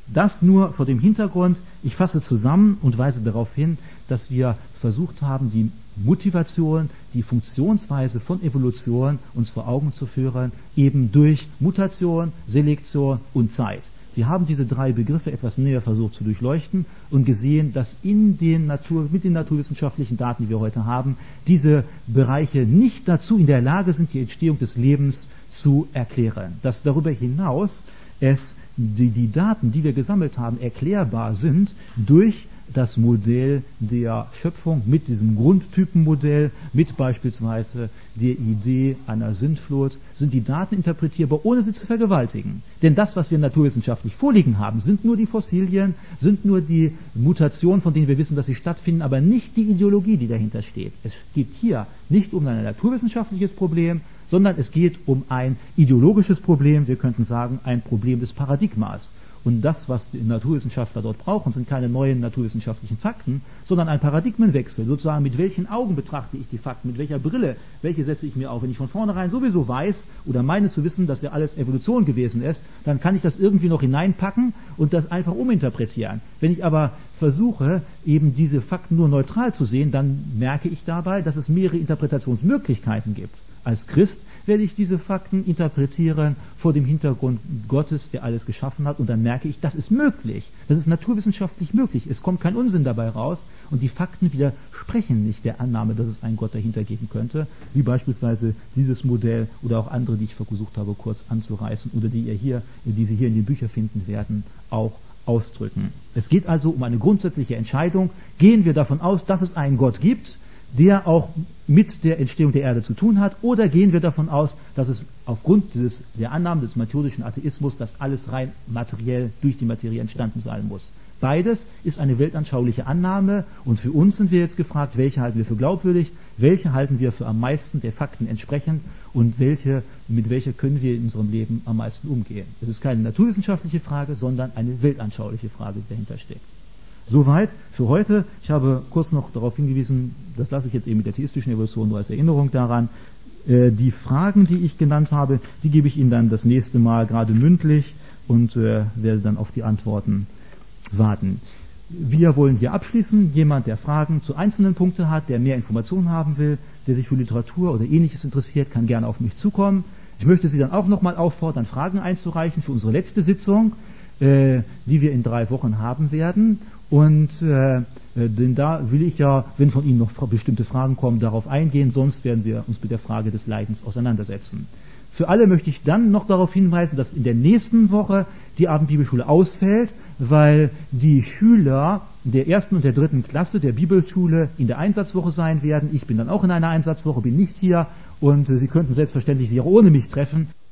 Das nur vor dem Hintergrund, ich fasse zusammen und weise darauf hin, dass wir versucht haben, die Motivation, die Funktionsweise von Evolution uns vor Augen zu führen, eben durch Mutation, Selektion und Zeit. Wir haben diese drei Begriffe etwas näher versucht zu durchleuchten und gesehen, dass in den Natur, mit den naturwissenschaftlichen Daten, die wir heute haben, diese Bereiche nicht dazu in der Lage sind, die Entstehung des Lebens zu erklären. Dass darüber hinaus es die, die Daten, die wir gesammelt haben, erklärbar sind durch das Modell der Schöpfung mit diesem Grundtypenmodell, mit beispielsweise der Idee einer Sintflut, sind die Daten interpretierbar, ohne sie zu vergewaltigen. Denn das, was wir naturwissenschaftlich vorliegen haben, sind nur die Fossilien, sind nur die Mutationen, von denen wir wissen, dass sie stattfinden, aber nicht die Ideologie, die dahinter steht. Es geht hier nicht um ein naturwissenschaftliches Problem, sondern es geht um ein ideologisches Problem, wir könnten sagen, ein Problem des Paradigmas. Und das, was die Naturwissenschaftler dort brauchen, sind keine neuen naturwissenschaftlichen Fakten, sondern ein Paradigmenwechsel. Sozusagen, mit welchen Augen betrachte ich die Fakten, mit welcher Brille, welche setze ich mir auf. Wenn ich von vornherein sowieso weiß oder meine zu wissen, dass ja alles Evolution gewesen ist, dann kann ich das irgendwie noch hineinpacken und das einfach uminterpretieren. Wenn ich aber versuche, eben diese Fakten nur neutral zu sehen, dann merke ich dabei, dass es mehrere Interpretationsmöglichkeiten gibt. Als Christ werde ich diese Fakten interpretieren vor dem Hintergrund Gottes, der alles geschaffen hat, und dann merke ich, das ist möglich. Das ist naturwissenschaftlich möglich. Es kommt kein Unsinn dabei raus und die Fakten widersprechen nicht der Annahme, dass es einen Gott dahinter geben könnte, wie beispielsweise dieses Modell oder auch andere, die ich versucht habe, kurz anzureißen oder die ihr hier, die Sie hier in den Büchern finden werden, auch ausdrücken. Es geht also um eine grundsätzliche Entscheidung. Gehen wir davon aus, dass es einen Gott gibt, der auch mit der Entstehung der Erde zu tun hat, oder gehen wir davon aus, dass es aufgrund dieses, der Annahme des methodischen Atheismus, dass alles rein materiell durch die Materie entstanden sein muss. Beides ist eine weltanschauliche Annahme und für uns sind wir jetzt gefragt, welche halten wir für glaubwürdig, welche halten wir für am meisten der Fakten entsprechend und welche, mit welcher können wir in unserem Leben am meisten umgehen. Es ist keine naturwissenschaftliche Frage, sondern eine weltanschauliche Frage, die dahinter steckt. Soweit für heute. Ich habe kurz noch darauf hingewiesen, das lasse ich jetzt eben mit der theistischen Evolution nur als Erinnerung daran. Äh, die Fragen, die ich genannt habe, die gebe ich Ihnen dann das nächste Mal gerade mündlich und äh, werde dann auf die Antworten warten. Wir wollen hier abschließen. Jemand, der Fragen zu einzelnen Punkten hat, der mehr Informationen haben will, der sich für Literatur oder Ähnliches interessiert, kann gerne auf mich zukommen. Ich möchte Sie dann auch nochmal auffordern, Fragen einzureichen für unsere letzte Sitzung, äh, die wir in drei Wochen haben werden. Und äh, denn da will ich ja, wenn von Ihnen noch bestimmte Fragen kommen, darauf eingehen, sonst werden wir uns mit der Frage des Leidens auseinandersetzen. Für alle möchte ich dann noch darauf hinweisen, dass in der nächsten Woche die Abendbibelschule ausfällt, weil die Schüler der ersten und der dritten Klasse der Bibelschule in der Einsatzwoche sein werden. Ich bin dann auch in einer Einsatzwoche, bin nicht hier und äh, Sie könnten selbstverständlich sich auch ohne mich treffen.